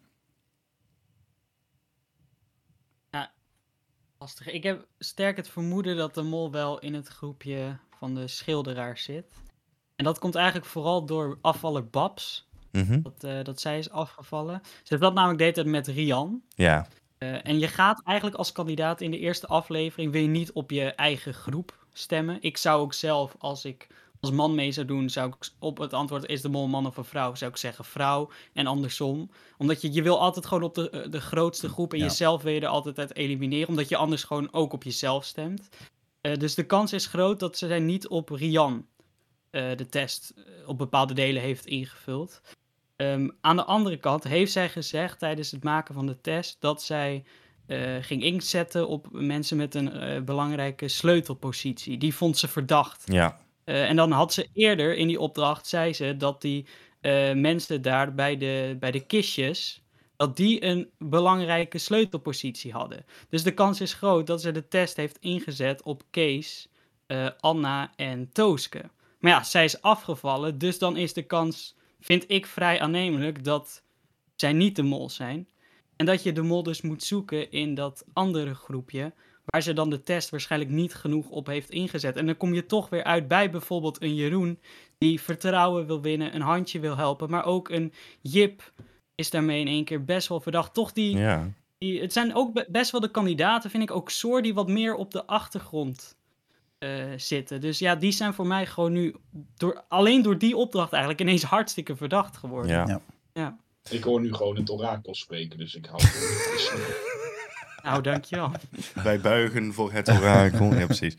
Ja, lastig. Ik heb sterk het vermoeden dat de Mol wel in het groepje van de schilderaars zit. En dat komt eigenlijk vooral door afvaller Babs. Mhm. Dat zij is afgevallen. Ze dat namelijk deed het met Rian. Ja. En je gaat eigenlijk als kandidaat in de eerste aflevering, wil je niet op je eigen groep stemmen. Ik zou ook zelf, als ik als man mee zou doen, zou ik op het antwoord is de Mol man of een vrouw, zou ik zeggen vrouw en andersom. Omdat je wil altijd gewoon op de grootste groep en jezelf wil je er altijd uit elimineren, omdat je anders gewoon ook op jezelf stemt. Dus de kans is groot dat ze niet op Rian de test op bepaalde delen heeft ingevuld. Aan de andere kant heeft zij gezegd tijdens het maken van de test dat zij ging inzetten op mensen met een belangrijke sleutelpositie. Die vond ze verdacht. Ja. En dan had ze eerder in die opdracht, zei ze, dat die mensen daar bij de kistjes, dat die een belangrijke sleutelpositie hadden. Dus de kans is groot dat ze de test heeft ingezet op Kees, Anna en Tooske. Maar ja, zij is afgevallen, dus dan is de kans, vind ik, vrij aannemelijk dat zij niet de Mol zijn. En dat je de Mol dus moet zoeken in dat andere groepje, waar ze dan de test waarschijnlijk niet genoeg op heeft ingezet. En dan kom je toch weer uit bij bijvoorbeeld een Jeroen, die vertrouwen wil winnen, een handje wil helpen. Maar ook een Jip is daarmee in één keer best wel verdacht. Toch het zijn ook best wel de kandidaten, vind ik, ook Soor, die wat meer op de achtergrond zitten. Dus ja, die zijn voor mij gewoon nu, alleen door die opdracht eigenlijk, ineens hartstikke verdacht geworden. Ja. Ik hoor nu gewoon het orakel spreken, dus ik hou het. Nou, dankjewel. Wij buigen voor het orakel. Ja, precies.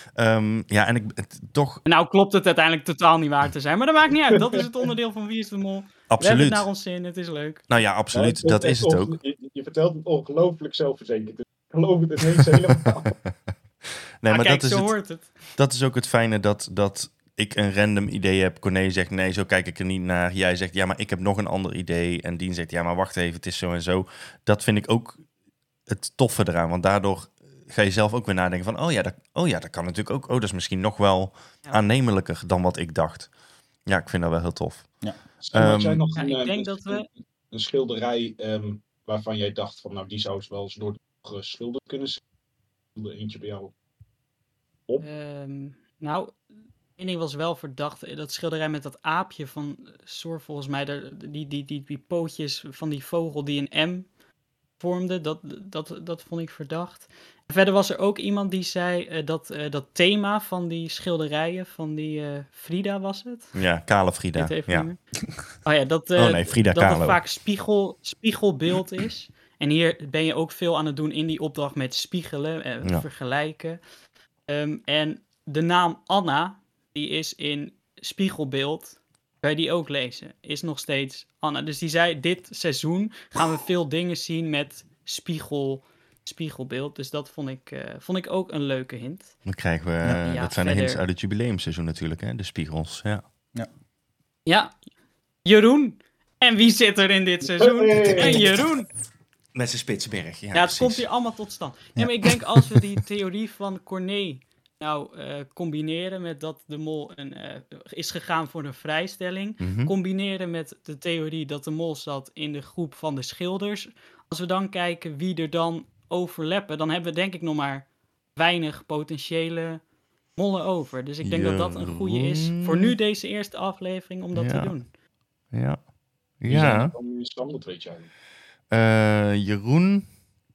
En toch... Nou klopt het uiteindelijk totaal niet waar te zijn, maar dat maakt niet uit. Dat is het onderdeel van Wie is de Mol. Absoluut. We hebben het naar ons zin, het is leuk. Nou ja, absoluut. Dat is het ook. Je vertelt het ongelooflijk zelfverzekerd. Ik geloof het ineens helemaal. Nee, maar kijk, dat is zo hoort het. Dat is ook het fijne dat ik een random idee heb. Corné zegt, nee, zo kijk ik er niet naar. Jij zegt, ja, maar ik heb nog een ander idee. En Dien zegt, ja, maar wacht even, het is zo en zo. Dat vind ik ook het toffe eraan. Want daardoor ga je zelf ook weer nadenken van, oh ja, dat kan natuurlijk ook. Oh, dat is misschien nog wel aannemelijker dan wat ik dacht. Ja, ik vind dat wel heel tof. Ja. Had jij nog ik denk dat we een schilderij waarvan jij dacht van, nou, die zou wel eens door de geschilderd kunnen zijn? Eentje bij jou op? Nou, één ding was wel verdacht. Dat schilderij met dat aapje van Soor, volgens mij, die pootjes van die vogel die een M vormde, dat vond ik verdacht. En verder was er ook iemand die zei dat thema van die schilderijen van die Frida was het? Ja, kale Frida. Ja. Oh ja, Frida dat Kahlo. het vaak spiegelbeeld is. En hier ben je ook veel aan het doen in die opdracht met spiegelen en vergelijken. En de naam Anna, die is in Spiegelbeeld, kan je die ook lezen, is nog steeds Anna. Dus die zei, dit seizoen gaan we veel dingen zien met spiegelbeeld. Dus dat vond ik ook een leuke hint. Dan krijgen we, Ja, dat zijn de verder- hints uit het jubileumseizoen natuurlijk, hè? De spiegels, ja. Ja, Jeroen. En wie zit er in dit seizoen? Hey. En Jeroen. Met zijn Spitsberg, ja, Ja, het precies. komt hier allemaal tot stand. Ja, maar ik denk als we die theorie van Corné combineren met dat de mol is gegaan voor een vrijstelling, Mhm. combineren met de theorie dat de mol zat in de groep van de schilders. Als we dan kijken wie er dan overlappen, dan hebben we denk ik nog maar weinig potentiële mollen over. Dus ik denk dat dat een goede is Jeroen. voor nu deze eerste aflevering om dat Ja. te doen. Ja. Wie zijn Ja. er dan in stand, dat weet jij niet. Jeroen,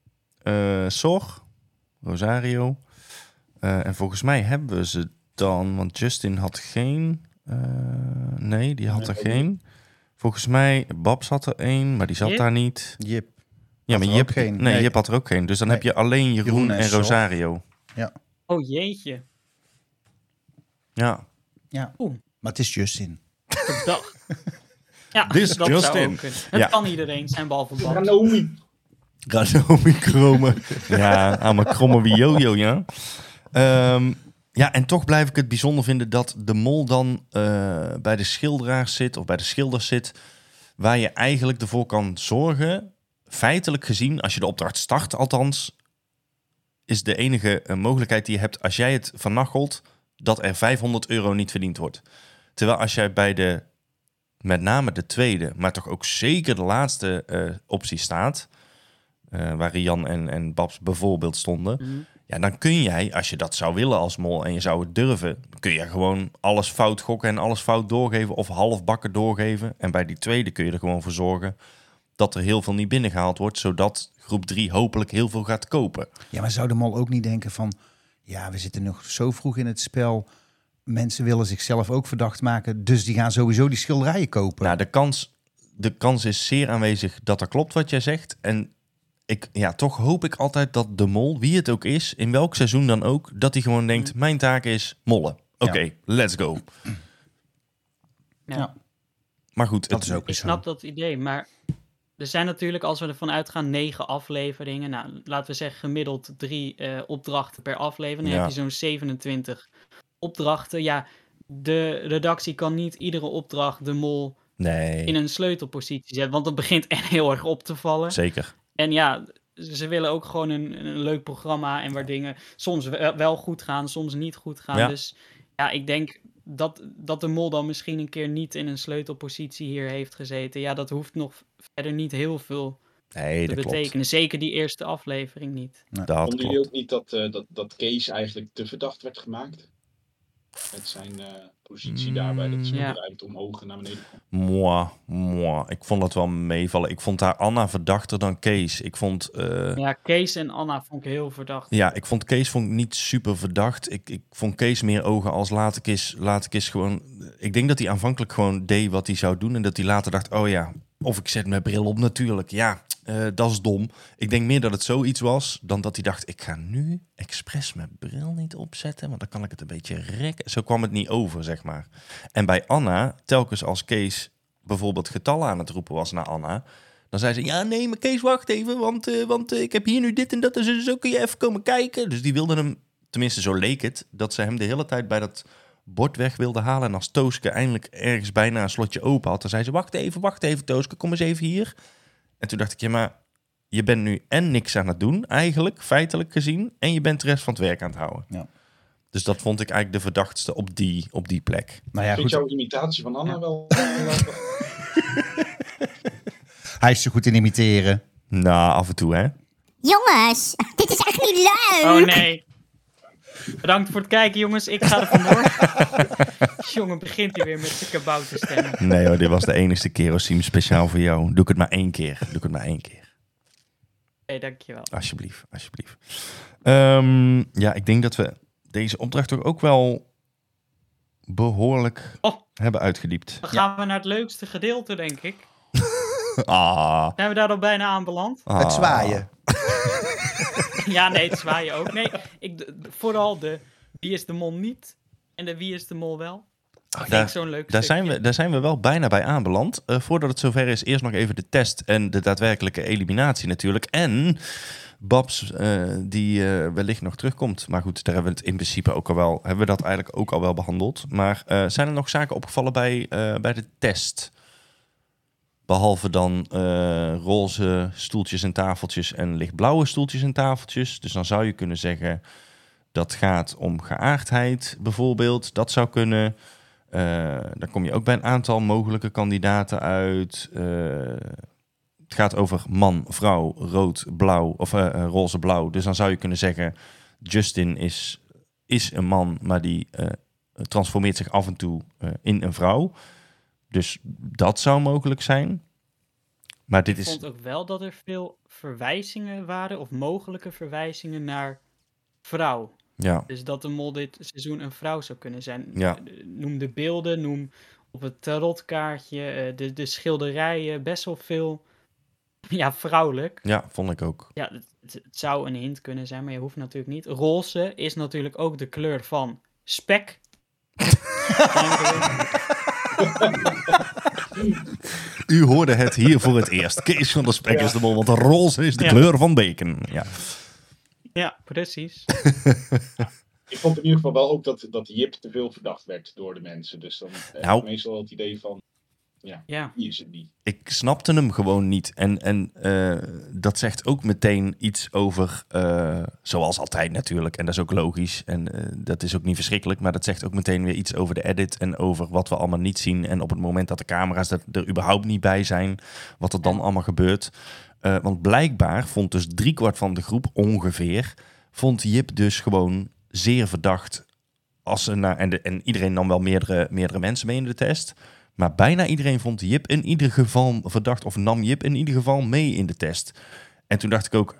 Sor, Rosario. En volgens mij hebben we ze dan, want Justin had geen. Nee, die had Nee, er ook geen. Volgens mij, Babs had er één, maar die zat Jip? daar niet. Jip. Ja, Had maar er Jip, ook geen. nee, Nee. Jip had er ook geen. Dus dan Nee. heb je alleen Jeroen, Jeroen en en Sor. Rosario. Oh jeetje, Ja. Ja. Oeh. Maar het is Justin. verdacht. Ja, Dus dat Justin. zou ook kunnen. Het Ja. kan iedereen zijn, behalve Babs. Ranomi. Ranomi Kromme. Ja, aan mijn kromme wie jojo, ja. Ja, en toch blijf ik het bijzonder vinden dat de mol dan bij de schilderaars zit, of bij de schilders zit, waar je eigenlijk ervoor kan zorgen, feitelijk gezien, als je de opdracht start althans, is de enige mogelijkheid die je hebt, als jij het vernachelt, dat er €500 niet verdiend wordt. Terwijl als jij bij met name de tweede, maar toch ook zeker de laatste optie staat, waar Rian en Babs bijvoorbeeld stonden, Mhm. ja, dan kun jij, als je dat zou willen als mol en je zou het durven, kun je gewoon alles fout gokken en alles fout doorgeven of halfbakken doorgeven. En bij die tweede kun je er gewoon voor zorgen dat er heel veel niet binnengehaald wordt, zodat groep 3 hopelijk heel veel gaat kopen. Ja, maar zou de mol ook niet denken van... Ja, we zitten nog zo vroeg in het spel. Mensen willen zichzelf ook verdacht maken. Dus die gaan sowieso die schilderijen kopen. Nou, de kans is zeer aanwezig dat klopt wat jij zegt. En toch hoop ik altijd dat de mol, wie het ook is, in welk seizoen dan ook, dat hij gewoon denkt, mijn taak is mollen. Oké, let's go. Ja. Ja. Maar goed, Dat is ook Ik weer zo. snap dat idee, maar er zijn natuurlijk, als we ervan uitgaan, 9 afleveringen. Nou, laten we zeggen gemiddeld 3 opdrachten per aflevering. Dan Ja. heb je zo'n 27 opdrachten. Ja, de redactie kan niet iedere opdracht de mol nee, in een sleutelpositie zetten, want dat begint echt heel erg op te vallen. zeker. En ja, ze willen ook gewoon een leuk programma en waar dingen soms wel goed gaan, soms niet goed gaan. Ja. Dus ja, ik denk dat de mol dan misschien een keer niet in een sleutelpositie hier heeft gezeten. Ja, dat hoeft nog verder niet heel veel Nee, te dat betekenen. klopt. Zeker die eerste aflevering niet. Dat Vonden jullie klopt. ook niet dat Kees eigenlijk te verdacht werd gemaakt? Met zijn positie daarbij, dat ze Ja. uit omhoog en naar beneden kwam. Moi. Ik vond dat wel meevallen. Ik vond daar Anna verdachter dan Kees. Ik vond... Ja, Kees en Anna vond ik heel verdacht. Ja, ik vond Kees niet super verdacht. Ik vond Kees meer ogen als laat ik eens gewoon... Ik denk dat hij aanvankelijk gewoon deed wat hij zou doen. En dat hij later dacht, oh ja, of ik zet mijn bril op natuurlijk. Ja, dat is dom. Ik denk meer dat het zoiets was dan dat hij dacht, ik ga nu expres mijn bril niet opzetten. Want dan kan ik het een beetje rekken. Zo kwam het niet over, zeg maar. En bij Anna, telkens als Kees bijvoorbeeld getallen aan het roepen was naar Anna... Dan zei ze, ja nee, maar Kees, wacht even, want ik heb hier nu dit en dat. Dus zo kun je even komen kijken. Dus die wilden hem, tenminste zo leek het, dat ze hem de hele tijd bij dat bord weg wilden halen. En als Tooske eindelijk ergens bijna een slotje open had, dan zei ze, wacht even Tooske, kom eens even hier. En toen dacht ik, ja maar, je bent nu en niks aan het doen, eigenlijk, feitelijk gezien. En je bent de rest van het werk aan het houden. Ja. Dus dat vond ik eigenlijk de verdachtste op die plek. Nou ja, Vind goed. jouw imitatie van Anna wel... Hij is zo goed in imiteren. Nou, af en toe hè. Jongens, dit is echt niet leuk. Oh nee. Bedankt voor het kijken, jongens. Ik ga er vandoor. Jongen, begint hij weer met zijn kabouterstem. Nee hoor, dit was de enige keer, Osim, speciaal voor jou. Doe ik het maar één keer. Oké, dankjewel. Alsjeblieft. Ja, ik denk dat we deze opdracht toch ook wel behoorlijk Oh. hebben uitgediept. Dan gaan we naar het leukste gedeelte, denk ik. Ah, Zijn we daar al bijna aanbeland? Het zwaaien. Ja, nee, het zwaaien ook. Nee, vooral Wie is de mol niet en de Wie is de mol wel. Dat vind daar- ik zo'n leuk Daar stukje. zijn we wel bijna bij aanbeland. Voordat het zover is, eerst nog even de test en de daadwerkelijke eliminatie natuurlijk. En Babs, die wellicht nog terugkomt. Maar goed, daar hebben we het in principe hebben we dat eigenlijk ook al wel behandeld. Maar zijn er nog zaken opgevallen bij de test? Behalve dan roze stoeltjes en tafeltjes en lichtblauwe stoeltjes en tafeltjes. Dus dan zou je kunnen zeggen dat gaat om geaardheid bijvoorbeeld. Dat zou kunnen. Dan kom je ook bij een aantal mogelijke kandidaten uit. Het gaat over man, vrouw, rood, blauw of roze, blauw. Dus dan zou je kunnen zeggen, Justin is een man, maar die transformeert zich af en toe in een vrouw. Dus dat zou mogelijk zijn. Maar dit Ik is... vond ook wel dat er veel verwijzingen waren, of mogelijke verwijzingen naar vrouw. Ja, Dus dat de mol dit seizoen een vrouw zou kunnen zijn. Ja. Noem de beelden, noem op het tarotkaartje, de schilderijen, best wel veel ja, vrouwelijk. ja, vond ik ook. Ja, het zou een hint kunnen zijn, maar je hoeft natuurlijk niet. Roze is natuurlijk ook de kleur van spek. U hoorde het hier voor het eerst. Kees van der Spek Ja. is de mol, want de roze is de Ja. kleur van bacon. Ja. Ja, precies. Ik vond in ieder geval wel ook dat Jip te veel verdacht werd door de mensen. Dus dan heb ik meestal het idee van, Ja. wie is het niet? Ik snapte hem gewoon niet. En dat zegt ook meteen iets over, zoals altijd natuurlijk, en dat is ook logisch. En dat is ook niet verschrikkelijk, maar dat zegt ook meteen weer iets over de edit en over wat we allemaal niet zien. En op het moment dat de camera's er überhaupt niet bij zijn, wat er dan allemaal gebeurt. Want blijkbaar vond dus 3/4 van de groep ongeveer, vond Jip dus gewoon zeer verdacht. En iedereen nam wel meerdere mensen mee in de test. Maar bijna iedereen vond Jip in ieder geval verdacht, of nam Jip in ieder geval mee in de test. En toen dacht ik ook,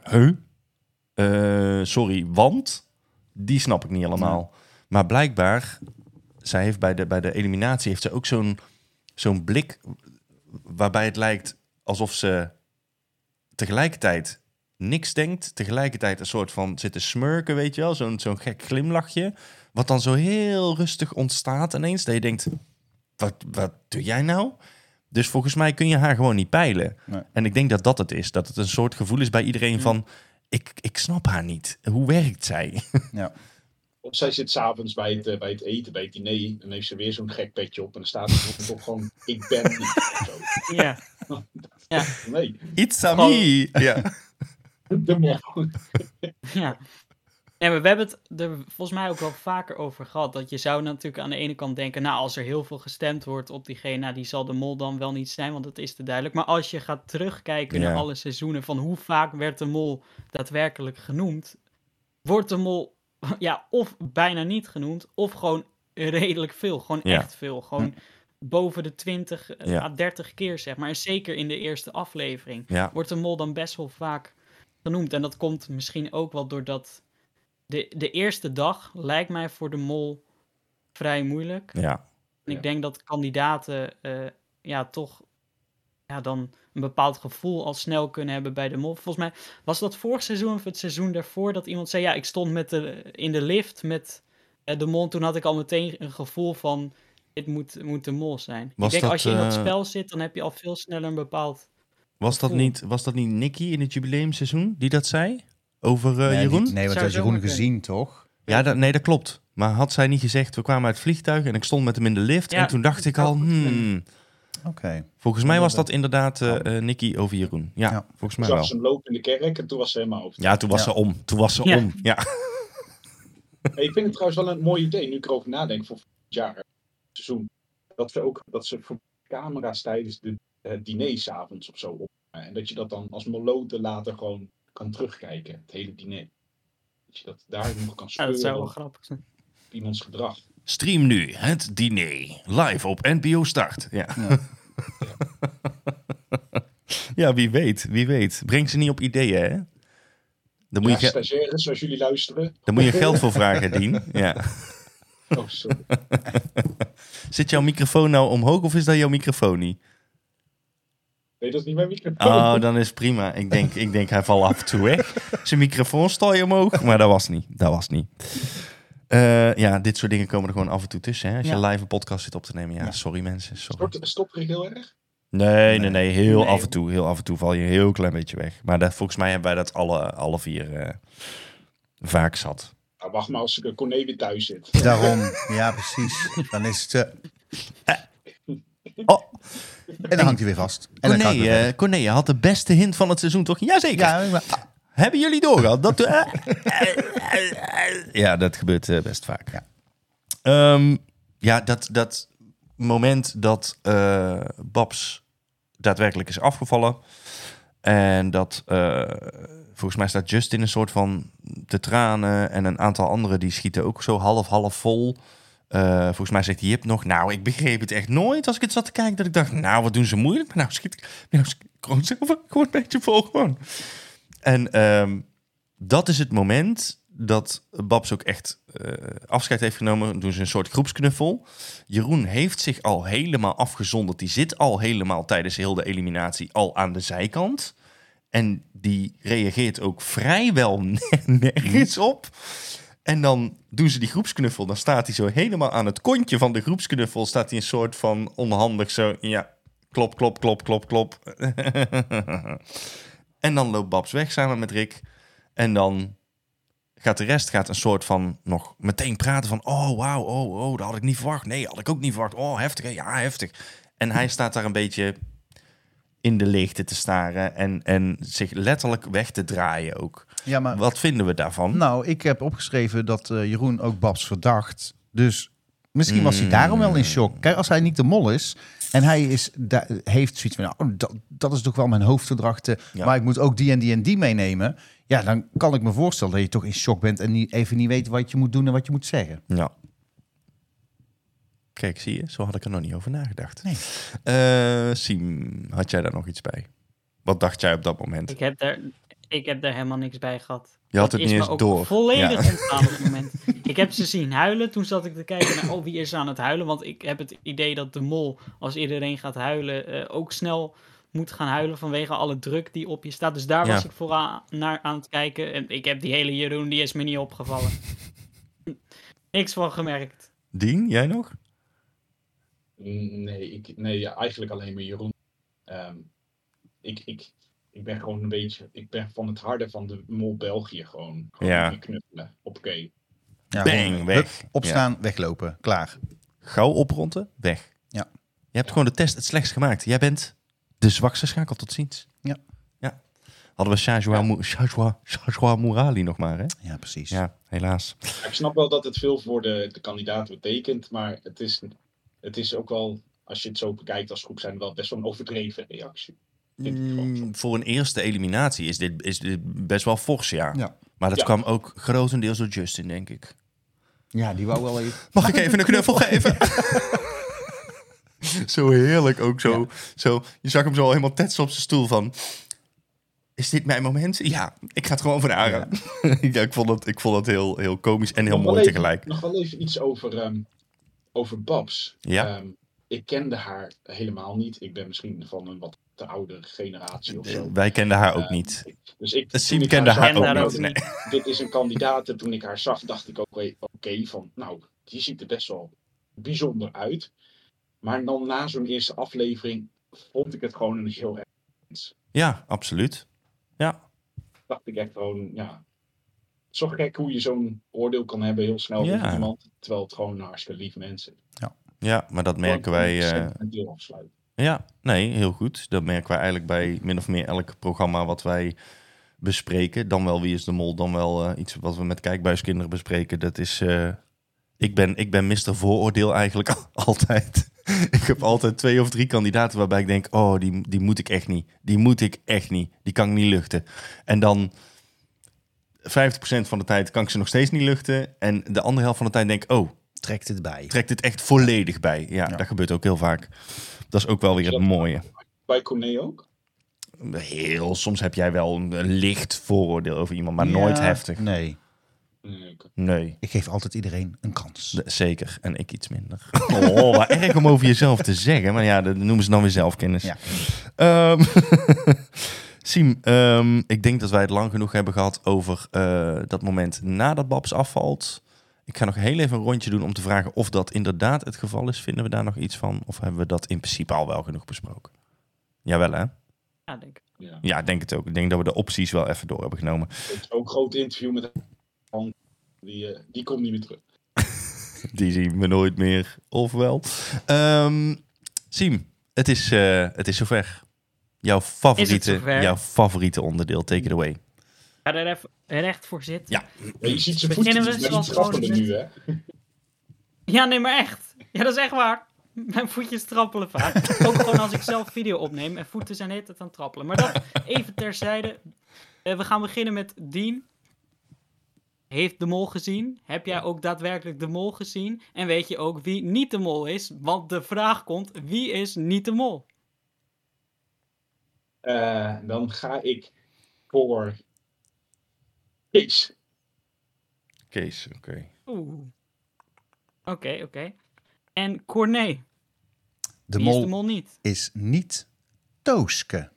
sorry, want die snap ik niet helemaal. Maar blijkbaar, zij heeft bij de eliminatie heeft ze ook zo'n blik waarbij het lijkt alsof ze tegelijkertijd niks denkt, tegelijkertijd een soort van zit te smurken, weet je wel, zo'n gek glimlachje, wat dan zo heel rustig ontstaat ineens, dat je denkt, wat doe jij nou? Dus volgens mij kun je haar gewoon niet peilen. Nee. En ik denk dat dat het is, dat het een soort gevoel is bij iedereen van, ik snap haar niet. Hoe werkt zij? Ja. Of zij zit s'avonds bij het eten, bij het diner. Dan heeft ze weer zo'n gek petje op. En dan staat er toch gewoon, ik ben niet. Of zo. Ja. Ja. Nee, It's a me! Ja. de mol. Ja. Nee, maar we hebben het er volgens mij ook wel vaker over gehad. Dat je zou natuurlijk aan de ene kant denken, nou, als er heel veel gestemd wordt op diegene, nou, die zal de mol dan wel niet zijn, want dat is te duidelijk. Maar als je gaat terugkijken naar alle seizoenen van hoe vaak werd de mol daadwerkelijk genoemd, wordt de mol ja, of bijna niet genoemd, of gewoon redelijk veel. Gewoon echt veel. Gewoon boven de 20 à 30 keer, zeg maar. En zeker in de eerste aflevering wordt de mol dan best wel vaak genoemd. En dat komt misschien ook wel doordat de eerste dag lijkt mij voor de mol vrij moeilijk. Ja. En ik denk dat kandidaten toch dan een bepaald gevoel al snel kunnen hebben bij de mol. Volgens mij was dat vorig seizoen of het seizoen daarvoor dat iemand zei, ja, ik stond in de lift met de mol. Toen had ik al meteen een gevoel van, dit moet de mol zijn. Ik denk, als je in dat spel zit, dan heb je al veel sneller een bepaald Was dat niet Nicky in het jubileumseizoen die dat zei? Over Jeroen? Nee, want dat is Jeroen gezien, toch? Ja, dat klopt. Maar had zij niet gezegd, we kwamen uit het vliegtuig en ik stond met hem in de lift. En toen dacht ik al, Oké. Volgens mij was dat inderdaad Nicky over Jeroen. Ja, volgens mij Toen wel. zag ze hem lopen in de kerk en toen was ze helemaal over. Ja, toen was ze om. Ja. Hey, ik vind het trouwens wel een mooi idee, nu ik erover nadenk, voor volgend jaar, seizoen. Dat ze voor camera's tijdens de diner 's avonds of zo opnemen. En dat je dat dan als melote later gewoon kan terugkijken, het hele diner. Dat je dat daar nog kan Ja, speuren dat zou wel op grappig zijn. iemands gedrag. Stream nu het diner. Live op NPO Start. Ja. Ja, wie weet. Breng ze niet op ideeën, hè? Dan moet, Stagiaires, als jullie luisteren. dan moet je geld voor vragen, Dien. Ja. Oh, sorry. Zit jouw microfoon nou omhoog of is dat jouw microfoon niet? Nee, dat is niet mijn microfoon. Oh, dan is het prima. Ik denk hij valt af en toe weg. Zijn microfoon sta je omhoog, maar dat was niet. Ja, dit soort dingen komen er gewoon af en toe tussen. Hè? Als je Ja. live een podcast zit op te nemen. Ja, Ja. sorry mensen. Sorry. Stopper ik heel erg? Nee. Heel Nee. af en toe. Heel af en toe val je een heel klein beetje weg. Maar volgens mij hebben wij dat alle vier vaak zat. Nou, wacht maar als ik een Corné weer thuis zit. Daarom, ja precies. Dan is het... Oh, en dan hangt hij weer vast. En dan kan ik weer verder. Corné, je had de beste hint van het seizoen, toch? Jazeker. Ja, maar- Hebben jullie doorgehad? Ja, dat gebeurt best vaak. Ja. Dat moment dat Babs daadwerkelijk is afgevallen. En dat volgens mij staat Justin een soort van te tranen. En een aantal anderen die schieten ook zo half vol. Volgens mij zegt Jip nog, nou, ik begreep het echt nooit als ik het zat te kijken. Dat ik dacht, nou, wat doen ze moeilijk? Maar nou schiet ik gewoon zelf gewoon een beetje vol gewoon. En dat is het moment dat Babs ook echt afscheid heeft genomen. Doen ze een soort groepsknuffel. Jeroen heeft zich al helemaal afgezonderd. Die zit al helemaal tijdens heel de eliminatie al aan de zijkant. En die reageert ook vrijwel nergens op. En dan doen ze die groepsknuffel. Dan staat hij zo helemaal aan het kontje van de groepsknuffel. Staat hij een soort van onhandig zo. Ja, klop. En dan loopt Babs weg samen met Rick. En dan gaat de rest een soort van nog meteen praten van... Oh, wauw, oh, dat had ik niet verwacht. Nee, had ik ook niet verwacht. Oh, heftig, hè? Ja, heftig. En hij staat daar een beetje in de leegte te staren en zich letterlijk weg te draaien ook. Ja, maar Wat vinden we daarvan? nou, ik heb opgeschreven dat Jeroen ook Babs verdacht. Dus misschien was hij daarom wel in shock. Kijk, als hij niet de mol is en hij heeft zoiets van... Nou, dat is toch wel mijn hoofdverdachte, Ja. maar ik moet ook die en die meenemen. Ja, dan kan ik me voorstellen dat je toch in shock bent en even niet weet wat je moet doen en wat je moet zeggen. Ja. Kijk, zie je? Zo had ik er nog niet over nagedacht. Nee. Siem, had jij daar nog iets bij? Wat dacht jij op dat moment? Ik heb daar helemaal niks bij gehad. Je had Dat het niet is eens me ook door. volledig Ja. ontstaan op het moment. Ik heb ze zien huilen. Toen zat ik te kijken naar, wie is er aan het huilen? Want ik heb het idee dat de mol, als iedereen gaat huilen, ook snel moet gaan huilen vanwege alle druk die op je staat. Dus daar Ja. was ik vooral naar aan het kijken. En ik heb die hele Jeroen, die is me niet opgevallen. Niks van gemerkt. Dien, jij nog? Nee, ja, eigenlijk alleen maar Jeroen. Ik ben gewoon een beetje... Ik ben van het harde van de mol België gewoon. Ja. Weer knuffelen. Oké. Ja, Bang, gewoon, weg. hup, opstaan, weglopen, klaar. Gauw opronden, weg. Ja. Je hebt gewoon de test het slechtst gemaakt. Jij bent de zwakste schakel, tot ziens. Ja. Hadden we Shajwa Mourali nog maar, hè? Ja, precies. Ja, helaas. Ik snap wel dat het veel voor de kandidaat betekent, maar het is ook wel, als je het zo bekijkt als groep, zijn wel best wel een overdreven reactie. Vind ik gewoon zo. Voor een eerste eliminatie is dit best wel fors, ja. Ja. Maar dat Ja. kwam ook grotendeels door Justin, denk ik. Ja, die wou wel even... Mag ik even een knuffel geven? Zo heerlijk ook zo. Zo. Je zag hem zo al helemaal tetsen op zijn stoel van... Is dit mijn moment? Ja, ik ga het gewoon voor Ara. Ja, ik vond het heel komisch en heel Nog wel mooi even- tegelijk. Nog wel even iets over Babs. Ja. Ik kende haar helemaal niet. Ik ben misschien van een wat te oudere generatie of zo. Wij kenden haar ook niet. Dus ik Siem toen ik kende haar zag, ook daar niet. ook Nee. dit is een kandidaat. Toen ik haar zag, dacht ik ook, oké, van, nou, die ziet er best wel bijzonder uit. Maar dan na zo'n eerste aflevering vond ik het gewoon een heel erg. Ja, absoluut. Ja. Dacht ik echt gewoon, ja. Zo gek hoe je zo'n oordeel kan hebben heel snel Ja. over iemand. Terwijl het gewoon hartstikke lieve mensen. Ja, maar dat merken wij... Een deel afsluiten. Ja, nee, heel goed. Dat merken wij eigenlijk bij min of meer elk programma wat wij bespreken. Dan wel Wie is de Mol, dan wel iets wat we met kijkbuiskinderen bespreken. Dat is... Ik ben Mr. Vooroordeel eigenlijk altijd. Ik heb altijd 2 of 3 kandidaten waarbij ik denk... Oh, die moet ik echt niet. Die moet ik echt niet. Die kan ik niet luchten. En dan 50% van de tijd kan ik ze nog steeds niet luchten. En de andere helft van de tijd denk ik... Oh, Trekt het bij. trekt het echt volledig bij. Ja, dat gebeurt ook heel vaak. Dat is ook wel weer het mooie. Bij Corné ook? Soms heb jij wel een licht vooroordeel over iemand, maar nooit Ja, heftig. Nee, Nee, oké. Nee, ik geef altijd iedereen een kans. zeker. En ik iets minder. Oh, wat erg om over jezelf te zeggen. Maar ja, dat noemen ze dan weer zelfkennis. Ja. Siem, ik denk dat wij het lang genoeg hebben gehad over dat moment nadat Babs afvalt. Ik ga nog heel even een rondje doen om te vragen of dat inderdaad het geval is. Vinden we daar nog iets van? Of hebben we dat in principe al wel genoeg besproken? Jawel, hè? Ja, denk ik. Ja, ik denk het ook. Ik denk dat we de opties wel even door hebben genomen. Het is ook een groot interview met hem. Die komt niet meer terug. Die zien we nooit meer. Ofwel. Siem, het is zover. Jouw favoriete onderdeel. Take it away. Ga er even recht voor zitten. Ja. Ja, je ziet zijn Beginnen voetjes we met die zoals trappelen gewoon nu, hè? Ja, nee, maar echt. Ja, dat is echt waar. Mijn voetjes trappelen vaak. Ook gewoon als ik zelf video opneem. En voeten zijn de hele tijd aan het trappelen. Maar dat even terzijde. We gaan beginnen met Dean. Heeft de mol gezien? Heb jij ook daadwerkelijk de mol gezien? En weet je ook wie niet de mol is? Want de vraag komt, wie is niet de mol? Dan ga ik voor Kees. Kees, oké. Oeh. Oké. En Corné. De Wie is de mol mol niet? is niet Tooske.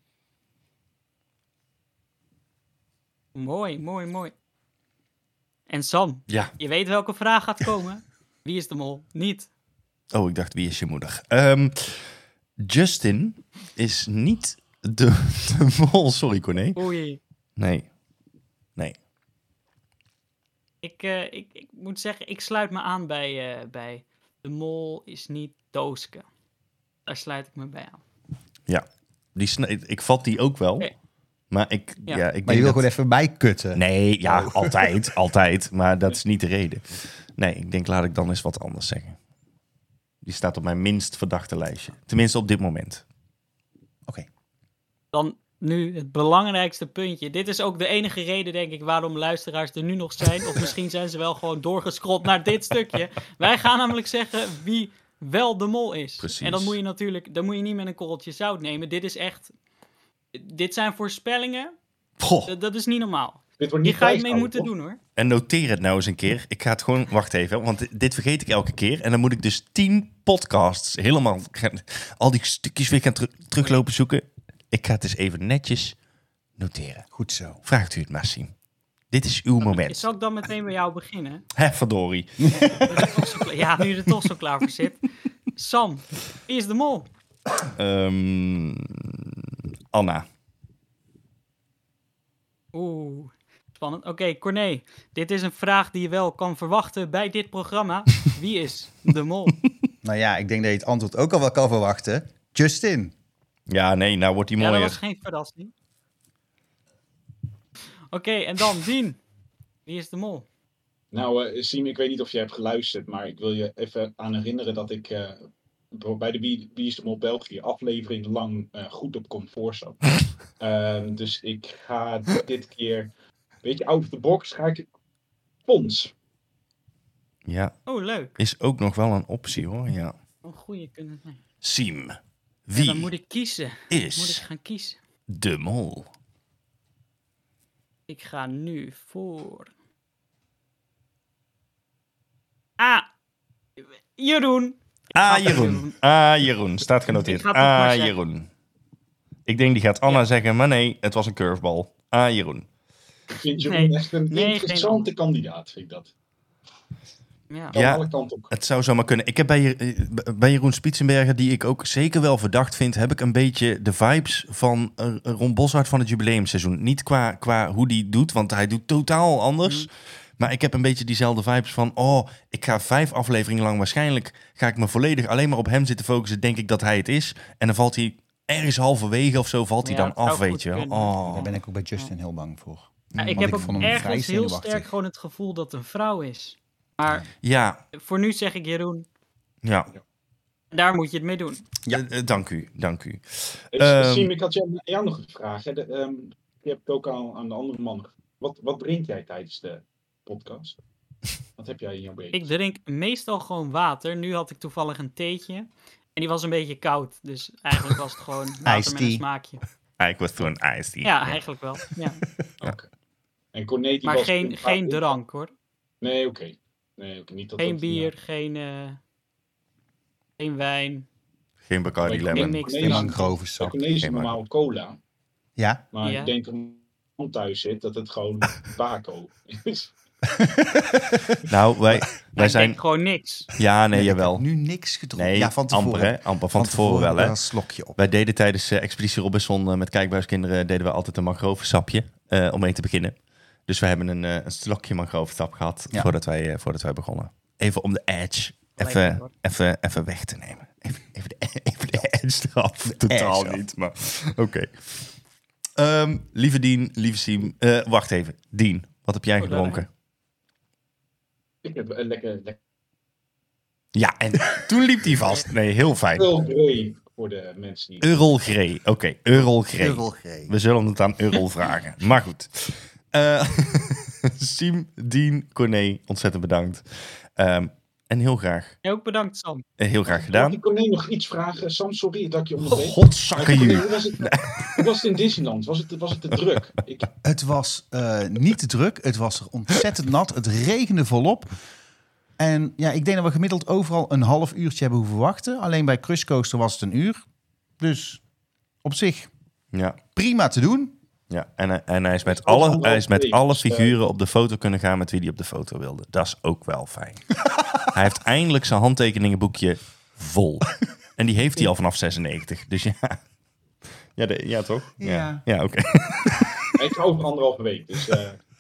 Mooi. En Sam, Ja. je weet welke vraag gaat komen. Wie is de mol? Niet. Oh, ik dacht, wie is je moeder? Justin is niet de mol. Sorry, Corné. Oei. Nee. Ik moet zeggen, ik sluit me aan bij de mol is niet Tooske. Daar sluit ik me bij aan. Ja. Ik vat die ook wel. Oké. Maar ik Maar denk je wil dat... gewoon even bijkutten. Nee, ja, altijd. Maar dat is niet de reden. Nee, ik denk, laat ik dan eens wat anders zeggen. Die staat op mijn minst verdachte lijstje. Tenminste op dit moment. Oké. Dan nu het belangrijkste puntje. Dit is ook de enige reden, denk ik, waarom luisteraars er nu nog zijn. Of misschien zijn ze wel gewoon doorgescrollt naar dit stukje. Wij gaan namelijk zeggen wie wel de mol is. Precies. En dan moet je natuurlijk, niet met een korreltje zout nemen. Dit zijn voorspellingen. Goh. Dat is niet normaal. Dit wordt Hier niet ga je mee bijgehouden, moeten toch? doen, hoor. En noteer het nou eens een keer. Ik ga het gewoon... Wacht even, want dit vergeet ik elke keer. En dan moet ik dus 10 podcasts helemaal... al die stukjes weer gaan teruglopen zoeken. Ik ga het eens even netjes noteren. Goed zo. Vraagt u het maar, Siem. Dit is uw moment. Zal ik dan meteen bij jou beginnen? Hè, verdorie. Ja, nu je er toch zo klaar voor zit. Sam, wie is de mol? Anna. Oeh, spannend. Oké, Corné, dit is een vraag die je wel kan verwachten bij dit programma. Wie is de mol? Nou ja, ik denk dat je het antwoord ook al wel kan verwachten. Justin. Ja, nee, nou wordt die Ja, dat mooier. was geen verrassing. Oké, en dan Dean. Wie is de mol? Nou, Siem, ik weet niet of je hebt geluisterd, maar ik wil je even aan herinneren dat ik bij de Wie is de Mol België aflevering lang goed op comfort zat. Dus ik ga dit keer, een beetje out of the box, ga ik Pons. Ja, Oh, leuk. is ook nog wel een optie, hoor. Ja. Een goeie kunnen zijn. Siem. Ja, Wie dan moet ik kiezen. Moet ik is gaan kiezen. de mol? Ik ga nu voor... Jeroen. Jeroen. Jeroen. Staat genoteerd. Ik ga het toch maar zeggen. Jeroen. Ik denk die gaat Anna Ja. zeggen, maar nee, het was een curveball. Jeroen. Ik vind Jeroen Nee. echt een Nee, geen interessante ander. kandidaat, vind ik dat. Ja. Kan Ja. alle kanten op. Het zou zomaar kunnen. Ik heb bij Jeroen Spitsenberger, die ik ook zeker wel verdacht vind, heb ik een beetje de vibes van Ron Bossard van het jubileumseizoen. Niet qua hoe die doet, want hij doet totaal anders. Maar ik heb een beetje diezelfde vibes van, ik ga 5 afleveringen lang waarschijnlijk, ga ik me volledig alleen maar op hem zitten focussen, denk ik dat hij het is. En dan valt hij ergens halverwege of zo, valt hij Ja, dan het zou af, weet goed je wel. kunnen. Daar ben ik ook bij Justin heel bang voor. Ja, ik Want heb ook vond hem vrij ergens heel zenuwachtig. sterk gewoon het gevoel dat het een vrouw is. Maar Ja, voor nu zeg ik Jeroen, ja. daar moet je het mee doen. Dank u, dank u. Siem, ik had jou nog een vraag. Hè. Je hebt het ook al aan de andere man. Wat drink jij tijdens de podcast? Wat heb jij in jouw beker? Ik drink meestal gewoon water. Nu had ik toevallig een theetje. En die was een beetje koud. Dus eigenlijk was het gewoon water Iced met een tea. smaakje. Ik was toen een iced tea. Ja, eigenlijk wel. Ja. En Corné, die Maar was geen drank hoor. Nee, oké. Niet dat Geen dat- bier, geen wijn. Geen Bacardi Geen Lemon. niks. Corné is- Mangrovensap. Corné is Geen normaal cola. Ja? Maar Ja. ik denk dat een man thuis zit dat het gewoon Baco is. Nou, wij Hij zijn... denkt gewoon niks. Ja, nee, Ik jawel. heb nu niks gedronken. Nee, ja, van tevoren. amper, hè? Amper van tevoren wel, hè? Een slokje op. Wij deden tijdens Expeditie Robinson met Kijkbuiskinderen deden we altijd een mangrovensapje om mee te beginnen. Dus we hebben een slokje mangrovensap gehad Ja. voordat wij begonnen. Even om de edge even weg te nemen. Even de edge eraf. Totaal edge niet, maar oké. Lieve Dien, lieve Siem. Wacht even. Dien, wat heb jij Oh, gedronken? Ik heb een lekker Ja, en toen liep die vast. Nee, heel fijn. Earl Grey voor de mensen die... Earl Grey. Oké, Earl Grey. Earl Grey. We zullen het aan Earl vragen. Maar goed. Siem, Dien, Corné, ontzettend bedankt. En heel graag, Jij ook bedankt, Sam. heel graag Mag gedaan. ik Corné nog iets vragen? Sam, sorry dat ik je onderbreek. Godzakken Corné, jullie. hoe was het in Disneyland? Was het te druk? Het was niet te druk. Het was er ontzettend nat. Het regende volop. En ja, ik denk dat we gemiddeld overal een half uurtje hebben hoeven wachten. Alleen bij Crush Coaster was het 1 uur. Dus op zich Ja, prima te doen. ja. En hij is met ook alle, allemaal hij is met twee, alle dus, figuren op de foto kunnen gaan met wie hij op de foto wilde. Dat is ook wel fijn. Hij heeft eindelijk zijn handtekeningenboekje vol. En die heeft hij al vanaf 96. Dus ja. Ja, toch? Ja. Ja, oké. Ik ga over 1,5 week, dus...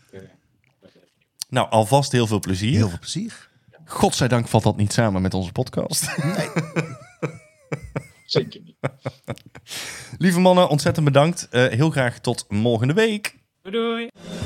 Nou, alvast heel veel plezier. Heel veel plezier. Godzijdank valt dat niet samen met onze podcast. Zeker niet. Lieve mannen, ontzettend bedankt. Heel graag tot volgende week. Doei doei.